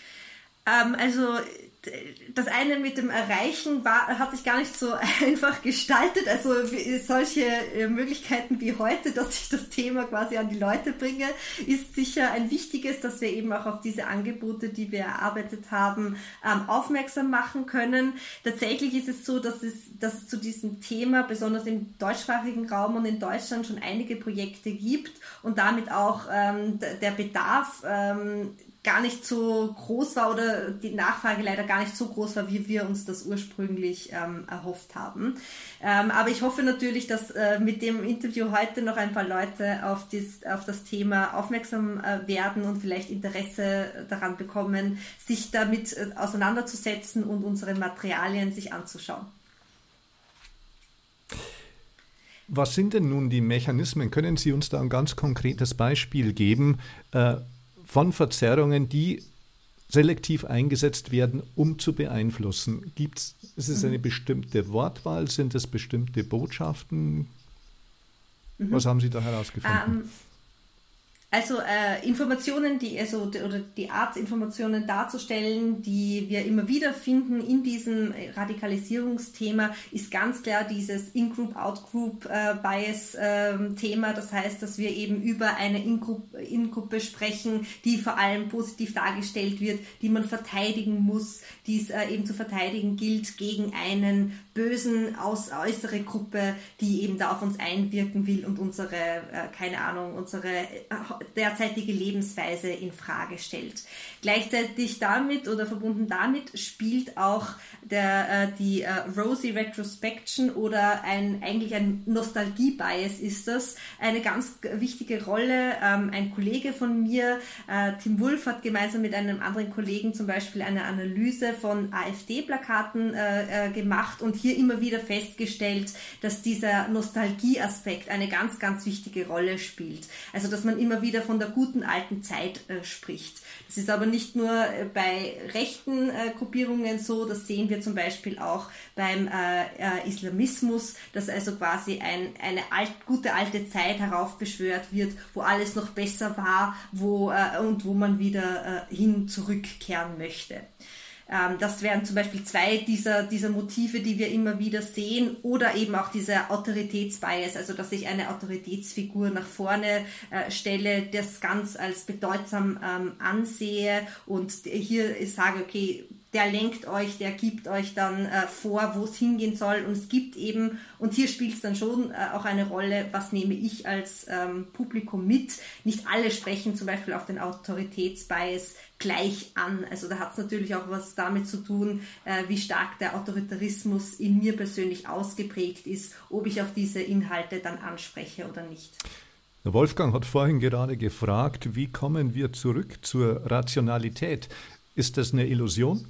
Ähm, also das eine mit dem Erreichen war, hat sich gar nicht so einfach gestaltet. Also solche Möglichkeiten wie heute, dass ich das Thema quasi an die Leute bringe, ist sicher ein wichtiges, dass wir eben auch auf diese Angebote, die wir erarbeitet haben, aufmerksam machen können. Tatsächlich ist es so, dass es, dass es zu diesem Thema, besonders im deutschsprachigen Raum und in Deutschland, schon einige Projekte gibt und damit auch ähm, der Bedarf ähm, gar nicht so groß war oder die Nachfrage leider gar nicht so groß war, wie wir uns das ursprünglich ähm, erhofft haben. Ähm, aber ich hoffe natürlich, dass äh, mit dem Interview heute noch ein paar Leute auf, dies, auf das Thema aufmerksam äh, werden und vielleicht Interesse daran bekommen, sich damit äh, auseinanderzusetzen und unsere Materialien sich anzuschauen. Was sind denn nun die Mechanismen? Können Sie uns da ein ganz konkretes Beispiel geben, äh, von Verzerrungen, die selektiv eingesetzt werden, um zu beeinflussen? Gibt's, ist es eine bestimmte Wortwahl? Sind es bestimmte Botschaften? Mhm. Was haben Sie da herausgefunden? Ähm, Also äh, Informationen, die also oder die Art Informationen darzustellen, die wir immer wieder finden in diesem Radikalisierungsthema, ist ganz klar dieses In-Group, Out-Group-Bias-Thema. Äh, das heißt, dass wir eben über eine In-Gruppe, In-Gruppe sprechen, die vor allem positiv dargestellt wird, die man verteidigen muss, die es äh, eben zu verteidigen gilt gegen einen bösen aus, äußere Gruppe, die eben da auf uns einwirken will und unsere, äh, keine Ahnung, unsere äh, derzeitige Lebensweise in Frage stellt. Gleichzeitig damit oder verbunden damit spielt auch der, äh, die äh, Rosie Retrospection oder ein, eigentlich ein Nostalgie-Bias ist das, eine ganz wichtige Rolle. Ähm, ein Kollege von mir, äh, Tim Wulff, hat gemeinsam mit einem anderen Kollegen zum Beispiel eine Analyse von AfD-Plakaten äh, äh, gemacht und hier immer wieder festgestellt, dass dieser Nostalgie-Aspekt eine ganz, ganz wichtige Rolle spielt. Also, dass man immer wieder von der guten alten Zeit äh, spricht. Das ist aber nicht nur äh, bei rechten äh, Gruppierungen so, das sehen wir zum Beispiel auch beim äh, äh, Islamismus, dass also quasi ein, eine alt, gute alte Zeit heraufbeschwört wird, wo alles noch besser war wo, äh, und wo man wieder äh, hin zurückkehren möchte. Das wären zum Beispiel zwei dieser, dieser Motive, die wir immer wieder sehen, oder eben auch dieser Autoritätsbias, also dass ich eine Autoritätsfigur nach vorne äh, stelle, das ganz als bedeutsam ähm, ansehe und hier sage, okay, der lenkt euch, der gibt euch dann äh, vor, wo es hingehen soll, und es gibt eben, und hier spielt es dann schon äh, auch eine Rolle, was nehme ich als ähm, Publikum mit. Nicht alle sprechen zum Beispiel auf den Autoritätsbias gleich an, also da hat es natürlich auch was damit zu tun, äh, wie stark der Autoritarismus in mir persönlich ausgeprägt ist, ob ich auf diese Inhalte dann anspreche oder nicht. Wolfgang hat vorhin gerade gefragt, wie kommen wir zurück zur Rationalität? Ist das eine Illusion?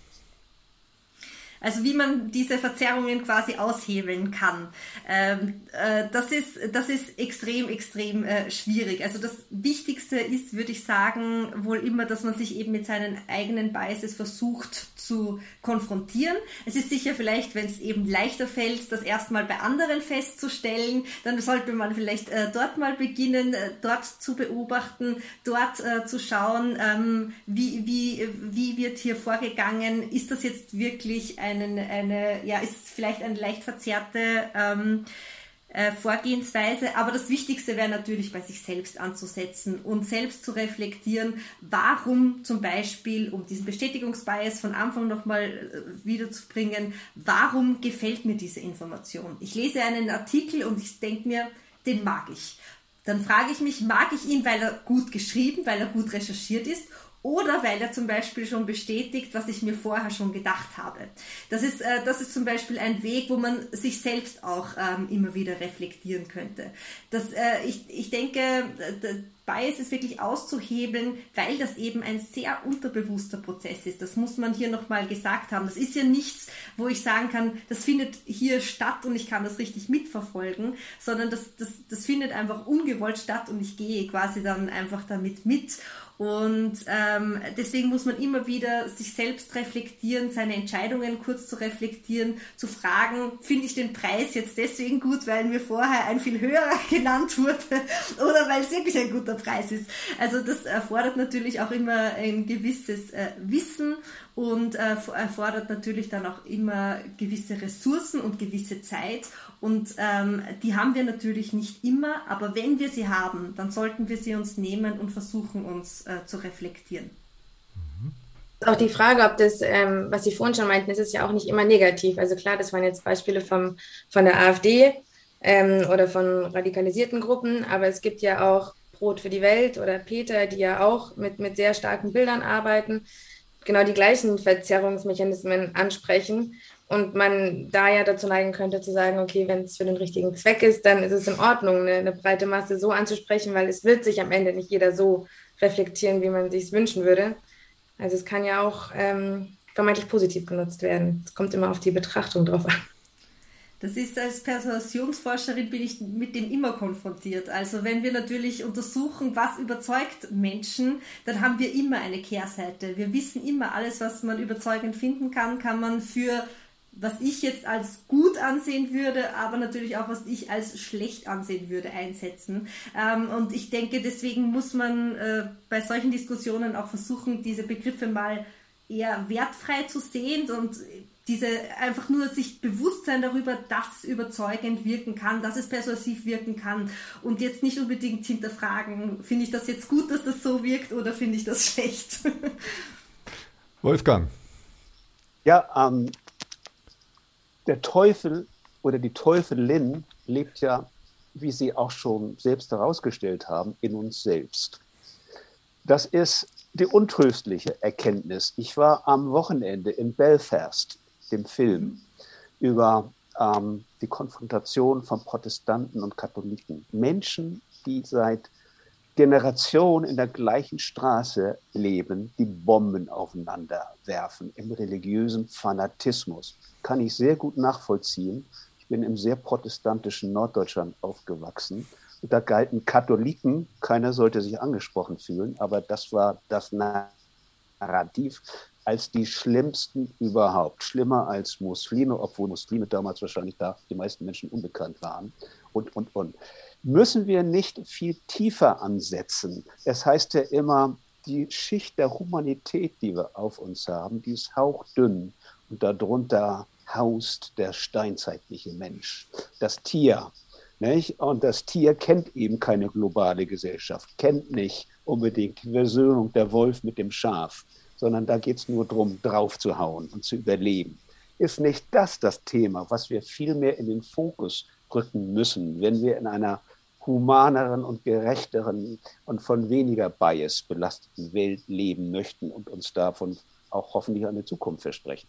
Also wie man diese Verzerrungen quasi aushebeln kann. Ähm, äh, das ist, das ist extrem, extrem äh, schwierig. Also das Wichtigste ist, würde ich sagen, wohl immer, dass man sich eben mit seinen eigenen Biases versucht zu konfrontieren. Es ist sicher vielleicht, wenn es eben leichter fällt, das erstmal bei anderen festzustellen, dann sollte man vielleicht äh, dort mal beginnen, äh, dort zu beobachten, dort äh, zu schauen, ähm, wie, wie, wie wird hier vorgegangen, ist das jetzt wirklich ein Eine, eine, ja, ist vielleicht eine leicht verzerrte ähm, äh, Vorgehensweise, aber das Wichtigste wäre natürlich, bei sich selbst anzusetzen und selbst zu reflektieren, warum zum Beispiel, um diesen Bestätigungsbias von Anfang nochmal äh, wiederzubringen, warum gefällt mir diese Information? Ich lese einen Artikel und ich denke mir, den mag ich. Dann frage ich mich, mag ich ihn, weil er gut geschrieben, weil er gut recherchiert ist, oder weil er zum Beispiel schon bestätigt, was ich mir vorher schon gedacht habe. Das ist, äh, das ist zum Beispiel ein Weg, wo man sich selbst auch ähm, immer wieder reflektieren könnte. Das, äh, ich, ich denke, äh, Bias ist wirklich auszuhebeln, weil das eben ein sehr unterbewusster Prozess ist. Das muss man hier nochmal gesagt haben. Das ist ja nichts, wo ich sagen kann, das findet hier statt und ich kann das richtig mitverfolgen, sondern das, das, das findet einfach ungewollt statt und ich gehe quasi dann einfach damit mit. Und ähm, deswegen muss man immer wieder sich selbst reflektieren, seine Entscheidungen kurz zu reflektieren, zu fragen, finde ich den Preis jetzt deswegen gut, weil mir vorher ein viel höherer genannt wurde oder weil es wirklich ein guter Preis ist. Also das erfordert natürlich auch immer ein gewisses äh, Wissen und äh, erfordert natürlich dann auch immer gewisse Ressourcen und gewisse Zeit. Und ähm, die haben wir natürlich nicht immer, aber wenn wir sie haben, dann sollten wir sie uns nehmen und versuchen, uns äh, zu reflektieren. Auch die Frage, ob das, ähm, was Sie vorhin schon meinten, ist es ja auch nicht immer negativ. Also klar, das waren jetzt Beispiele vom, von der AfD ähm, oder von radikalisierten Gruppen, aber es gibt ja auch Brot für die Welt oder Peter, die ja auch mit, mit sehr starken Bildern arbeiten, genau die gleichen Verzerrungsmechanismen ansprechen. Und man da ja dazu neigen könnte, zu sagen, okay, wenn es für den richtigen Zweck ist, dann ist es in Ordnung, eine, eine breite Masse so anzusprechen, weil es wird sich am Ende nicht jeder so reflektieren, wie man sich es wünschen würde. Also es kann ja auch ähm, vermeintlich positiv genutzt werden. Es kommt immer auf die Betrachtung drauf an. Das ist, als Persuasionsforscherin bin ich mit dem immer konfrontiert. Also wenn wir natürlich untersuchen, was überzeugt Menschen, dann haben wir immer eine Kehrseite. Wir wissen immer, alles, was man überzeugend finden kann, kann man für was ich jetzt als gut ansehen würde, aber natürlich auch, was ich als schlecht ansehen würde, einsetzen. Ähm, und ich denke, deswegen muss man äh, bei solchen Diskussionen auch versuchen, diese Begriffe mal eher wertfrei zu sehen und diese einfach nur sich bewusst sein darüber, dass es überzeugend wirken kann, dass es persuasiv wirken kann und jetzt nicht unbedingt hinterfragen, finde ich das jetzt gut, dass das so wirkt oder finde ich das schlecht? Wolfgang. Ja, ähm, der Teufel oder die Teufelin lebt ja, wie Sie auch schon selbst herausgestellt haben, in uns selbst. Das ist die untröstliche Erkenntnis. Ich war am Wochenende in Belfast, dem Film, über ähm, die Konfrontation von Protestanten und Katholiken. Menschen, die seit Generationen in der gleichen Straße leben, die Bomben aufeinander werfen, im religiösen Fanatismus. Kann ich sehr gut nachvollziehen. Ich bin im sehr protestantischen Norddeutschland aufgewachsen. Und da galten Katholiken, keiner sollte sich angesprochen fühlen, aber das war das Narrativ, als die schlimmsten überhaupt. Schlimmer als Muslime, obwohl Muslime damals wahrscheinlich da die meisten Menschen unbekannt waren. Und, und, und. Müssen wir nicht viel tiefer ansetzen? Es heißt ja immer, die Schicht der Humanität, die wir auf uns haben, die ist hauchdünn. Und darunter haust der steinzeitliche Mensch, das Tier. Nicht? Und das Tier kennt eben keine globale Gesellschaft, kennt nicht unbedingt die Versöhnung der Wolf mit dem Schaf, sondern da geht es nur darum, draufzuhauen und zu überleben. Ist nicht das das Thema, was wir viel mehr in den Fokus rücken müssen, wenn wir in einer humaneren und gerechteren und von weniger Bias belasteten Welt leben möchten und uns davon auch hoffentlich eine Zukunft versprechen?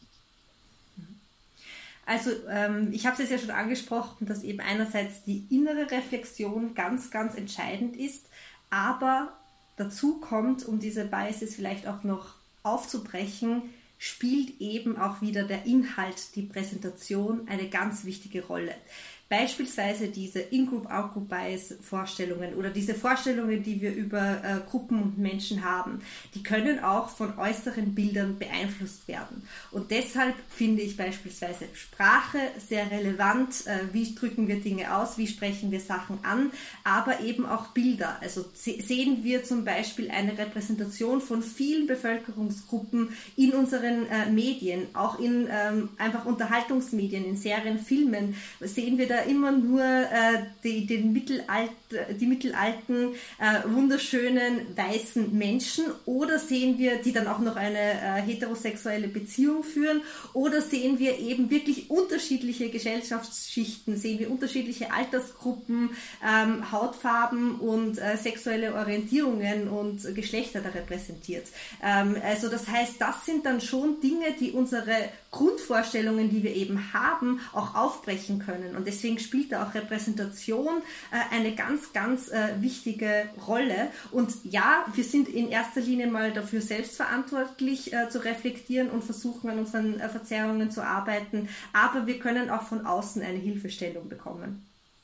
Also ähm, ich habe es ja schon angesprochen, dass eben einerseits die innere Reflexion ganz, ganz entscheidend ist, aber dazu kommt, um diese Biases vielleicht auch noch aufzubrechen, spielt eben auch wieder der Inhalt, die Präsentation eine ganz wichtige Rolle. Beispielsweise diese In-Group, Out-Group-Bias-Vorstellungen oder diese Vorstellungen, die wir über äh, Gruppen und Menschen haben, die können auch von äußeren Bildern beeinflusst werden. Und deshalb finde ich beispielsweise Sprache sehr relevant. Äh, wie drücken wir Dinge aus, wie sprechen wir Sachen an, aber eben auch Bilder. Also se- sehen wir zum Beispiel eine Repräsentation von vielen Bevölkerungsgruppen in unseren äh, Medien, auch in ähm, einfach Unterhaltungsmedien, in Serien, Filmen, sehen wir da immer nur äh, die, den Mittelalt, die mittelalten, äh, wunderschönen, weißen Menschen, oder sehen wir, die dann auch noch eine äh, heterosexuelle Beziehung führen, oder sehen wir eben wirklich unterschiedliche Gesellschaftsschichten, sehen wir unterschiedliche Altersgruppen, ähm, Hautfarben und äh, sexuelle Orientierungen und Geschlechter da repräsentiert. Ähm, also das heißt, das sind dann schon Dinge, die unsere Grundvorstellungen, die wir eben haben, auch aufbrechen können. Und deswegen spielt da auch Repräsentation äh, eine ganz, ganz äh, wichtige Rolle. Und ja, wir sind in erster Linie mal dafür selbstverantwortlich äh, zu reflektieren und versuchen, an unseren äh, Verzerrungen zu arbeiten. Aber wir können auch von außen eine Hilfestellung bekommen.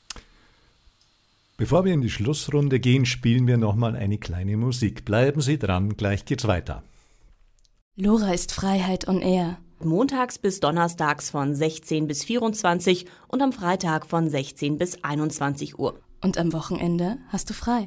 Bevor wir in die Schlussrunde gehen, spielen wir nochmal eine kleine Musik. Bleiben Sie dran, gleich geht's weiter. Lora ist Freiheit on Air. Montags bis donnerstags von sechzehn bis vierundzwanzig und am Freitag von sechzehn bis einundzwanzig Uhr. Und am Wochenende hast du frei.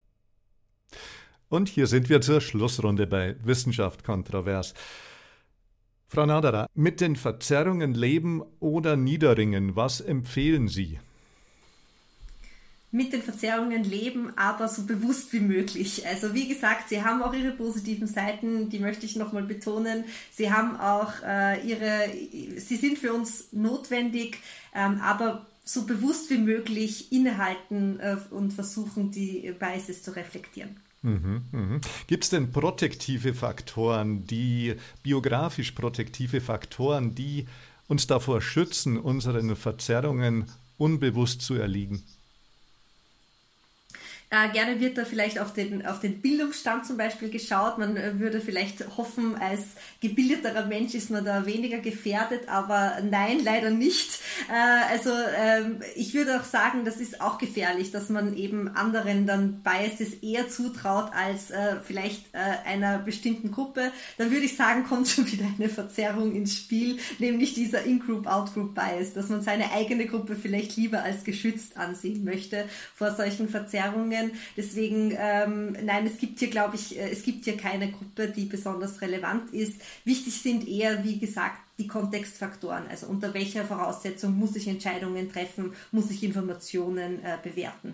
Und hier sind wir zur Schlussrunde bei Wissenschaft kontrovers. Frau Naderer, mit den Verzerrungen leben oder niederringen, was empfehlen Sie? Mit den Verzerrungen leben, aber so bewusst wie möglich. Also wie gesagt, sie haben auch ihre positiven Seiten, die möchte ich nochmal betonen. Sie haben auch äh, ihre, sie sind für uns notwendig, ähm, aber so bewusst wie möglich innehalten äh, und versuchen, die Biases zu reflektieren. Mhm, mhm. Gibt es denn protektive Faktoren, die biografisch protektive Faktoren, die uns davor schützen, unseren Verzerrungen unbewusst zu erliegen? Äh, gerne wird da vielleicht auf den, auf den Bildungsstand zum Beispiel geschaut. Man äh, würde vielleicht hoffen, als gebildeterer Mensch ist man da weniger gefährdet, aber nein, leider nicht. Äh, also ähm, ich würde auch sagen, das ist auch gefährlich, dass man eben anderen dann Biases eher zutraut als äh, vielleicht äh, einer bestimmten Gruppe. Dann würde ich sagen, kommt schon wieder eine Verzerrung ins Spiel, nämlich dieser In-Group, Out-Group-Bias, dass man seine eigene Gruppe vielleicht lieber als geschützt ansehen möchte vor solchen Verzerrungen. Deswegen, ähm, nein, es gibt hier, glaube ich, es gibt hier keine Gruppe, die besonders relevant ist. Wichtig sind eher, wie gesagt, die Kontextfaktoren. Also unter welcher Voraussetzung muss ich Entscheidungen treffen, muss ich Informationen äh, bewerten.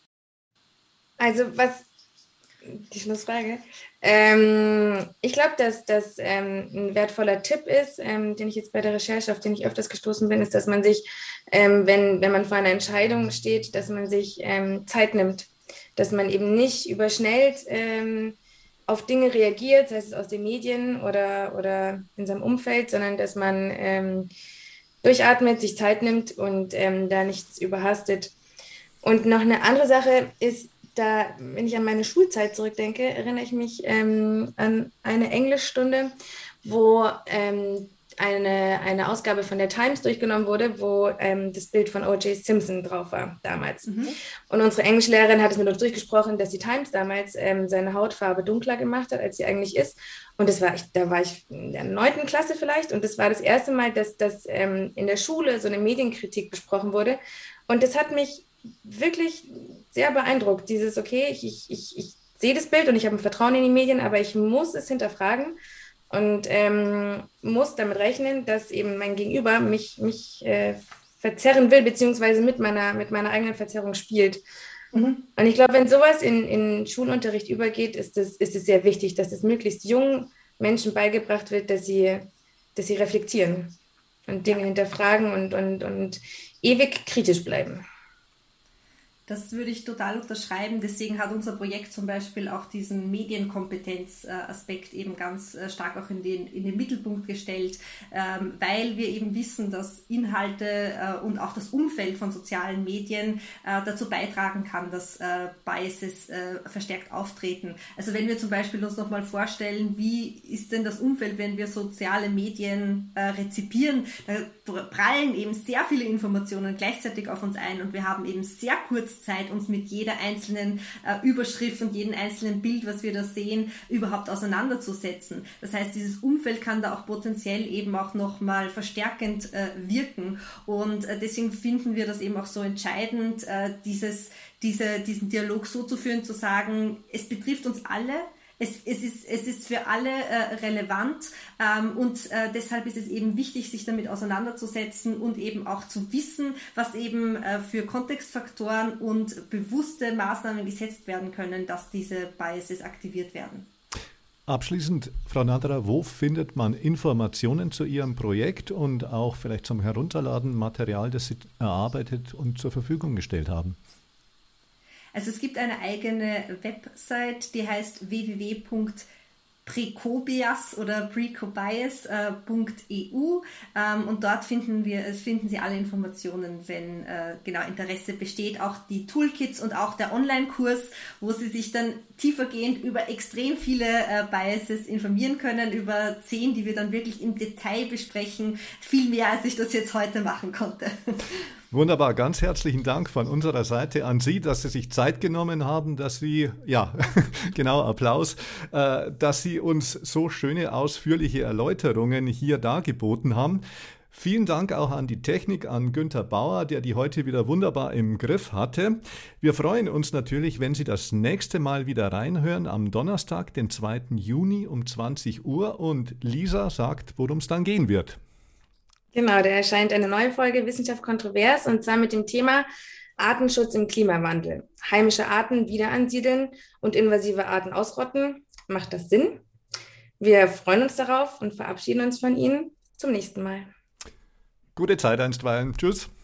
Also was, die Schlussfrage, ähm, ich glaube, dass das ähm, ein wertvoller Tipp ist, ähm, den ich jetzt bei der Recherche, auf den ich öfters gestoßen bin, ist, dass man sich, ähm, wenn, wenn man vor einer Entscheidung steht, dass man sich ähm, Zeit nimmt. Dass man eben nicht überschnellt ähm, auf Dinge reagiert, sei es aus den Medien oder, oder in seinem Umfeld, sondern dass man ähm, durchatmet, sich Zeit nimmt und ähm, da nichts überhastet. Und noch eine andere Sache ist, da, wenn ich an meine Schulzeit zurückdenke, erinnere ich mich ähm, an eine Englischstunde, wo ähm, eine, eine Ausgabe von der Times durchgenommen wurde, wo ähm, das Bild von O J Simpson drauf war damals. Mhm. Und unsere Englischlehrerin hat es mit uns durchgesprochen, dass die Times damals ähm, seine Hautfarbe dunkler gemacht hat, als sie eigentlich ist. Und das war ich, da war ich in der neunten Klasse vielleicht. Und das war das erste Mal, dass, dass ähm, in der Schule so eine Medienkritik besprochen wurde. Und das hat mich wirklich sehr beeindruckt. Dieses, okay, ich, ich, ich, ich sehe das Bild und ich habe ein Vertrauen in die Medien, aber ich muss es hinterfragen. Und ähm, muss damit rechnen, dass eben mein Gegenüber mich, mich äh, verzerren will, beziehungsweise mit meiner, mit meiner eigenen Verzerrung spielt. Mhm. Und ich glaube, wenn sowas in, in Schulunterricht übergeht, ist es ist es sehr wichtig, dass es möglichst jungen Menschen beigebracht wird, dass sie, dass sie reflektieren und Dinge hinterfragen und, und, und ewig kritisch bleiben. Das würde ich total unterschreiben. Deswegen hat unser Projekt zum Beispiel auch diesen Medienkompetenz-Aspekt eben ganz stark auch in den, in den Mittelpunkt gestellt, weil wir eben wissen, dass Inhalte und auch das Umfeld von sozialen Medien dazu beitragen kann, dass Biases verstärkt auftreten. Also wenn wir zum Beispiel uns nochmal vorstellen, wie ist denn das Umfeld, wenn wir soziale Medien rezipieren, da prallen eben sehr viele Informationen gleichzeitig auf uns ein und wir haben eben sehr kurz Zeit, uns mit jeder einzelnen äh, Überschrift und jedem einzelnen Bild, was wir da sehen, überhaupt auseinanderzusetzen. Das heißt, dieses Umfeld kann da auch potenziell eben auch nochmal verstärkend äh, wirken und äh, deswegen finden wir das eben auch so entscheidend, äh, dieses, diese, diesen Dialog so zu führen, zu sagen, es betrifft uns alle. Es, es, ist, es ist für alle äh, relevant ähm, und äh, deshalb ist es eben wichtig, sich damit auseinanderzusetzen und eben auch zu wissen, was eben äh, für Kontextfaktoren und bewusste Maßnahmen gesetzt werden können, dass diese Biases aktiviert werden. Abschließend, Frau Naderer, wo findet man Informationen zu Ihrem Projekt und auch vielleicht zum Herunterladen Material, das Sie erarbeitet und zur Verfügung gestellt haben? Also es gibt eine eigene Website, die heißt w w w punkt precobias oder precobias punkt e u ähm, und dort finden wir finden Sie alle Informationen, wenn äh, genau Interesse besteht, auch die Toolkits und auch der Online-Kurs, wo Sie sich dann tiefergehend über extrem viele äh, Biases informieren können, über zehn, die wir dann wirklich im Detail besprechen, viel mehr, als ich das jetzt heute machen konnte. Wunderbar, ganz herzlichen Dank von unserer Seite an Sie, dass Sie sich Zeit genommen haben, dass Sie, ja, genau, Applaus, äh, dass Sie uns so schöne, ausführliche Erläuterungen hier dargeboten haben. Vielen Dank auch an die Technik, an Günther Bauer, der die heute wieder wunderbar im Griff hatte. Wir freuen uns natürlich, wenn Sie das nächste Mal wieder reinhören, am Donnerstag, den zweiten Juni um zwanzig Uhr. Und Lisa sagt, worum es dann gehen wird. Genau, da erscheint eine neue Folge Wissenschaft kontrovers und zwar mit dem Thema Artenschutz im Klimawandel. Heimische Arten wieder ansiedeln und invasive Arten ausrotten. Macht das Sinn? Wir freuen uns darauf und verabschieden uns von Ihnen. Zum nächsten Mal. Gute Zeit einstweilen. Tschüss.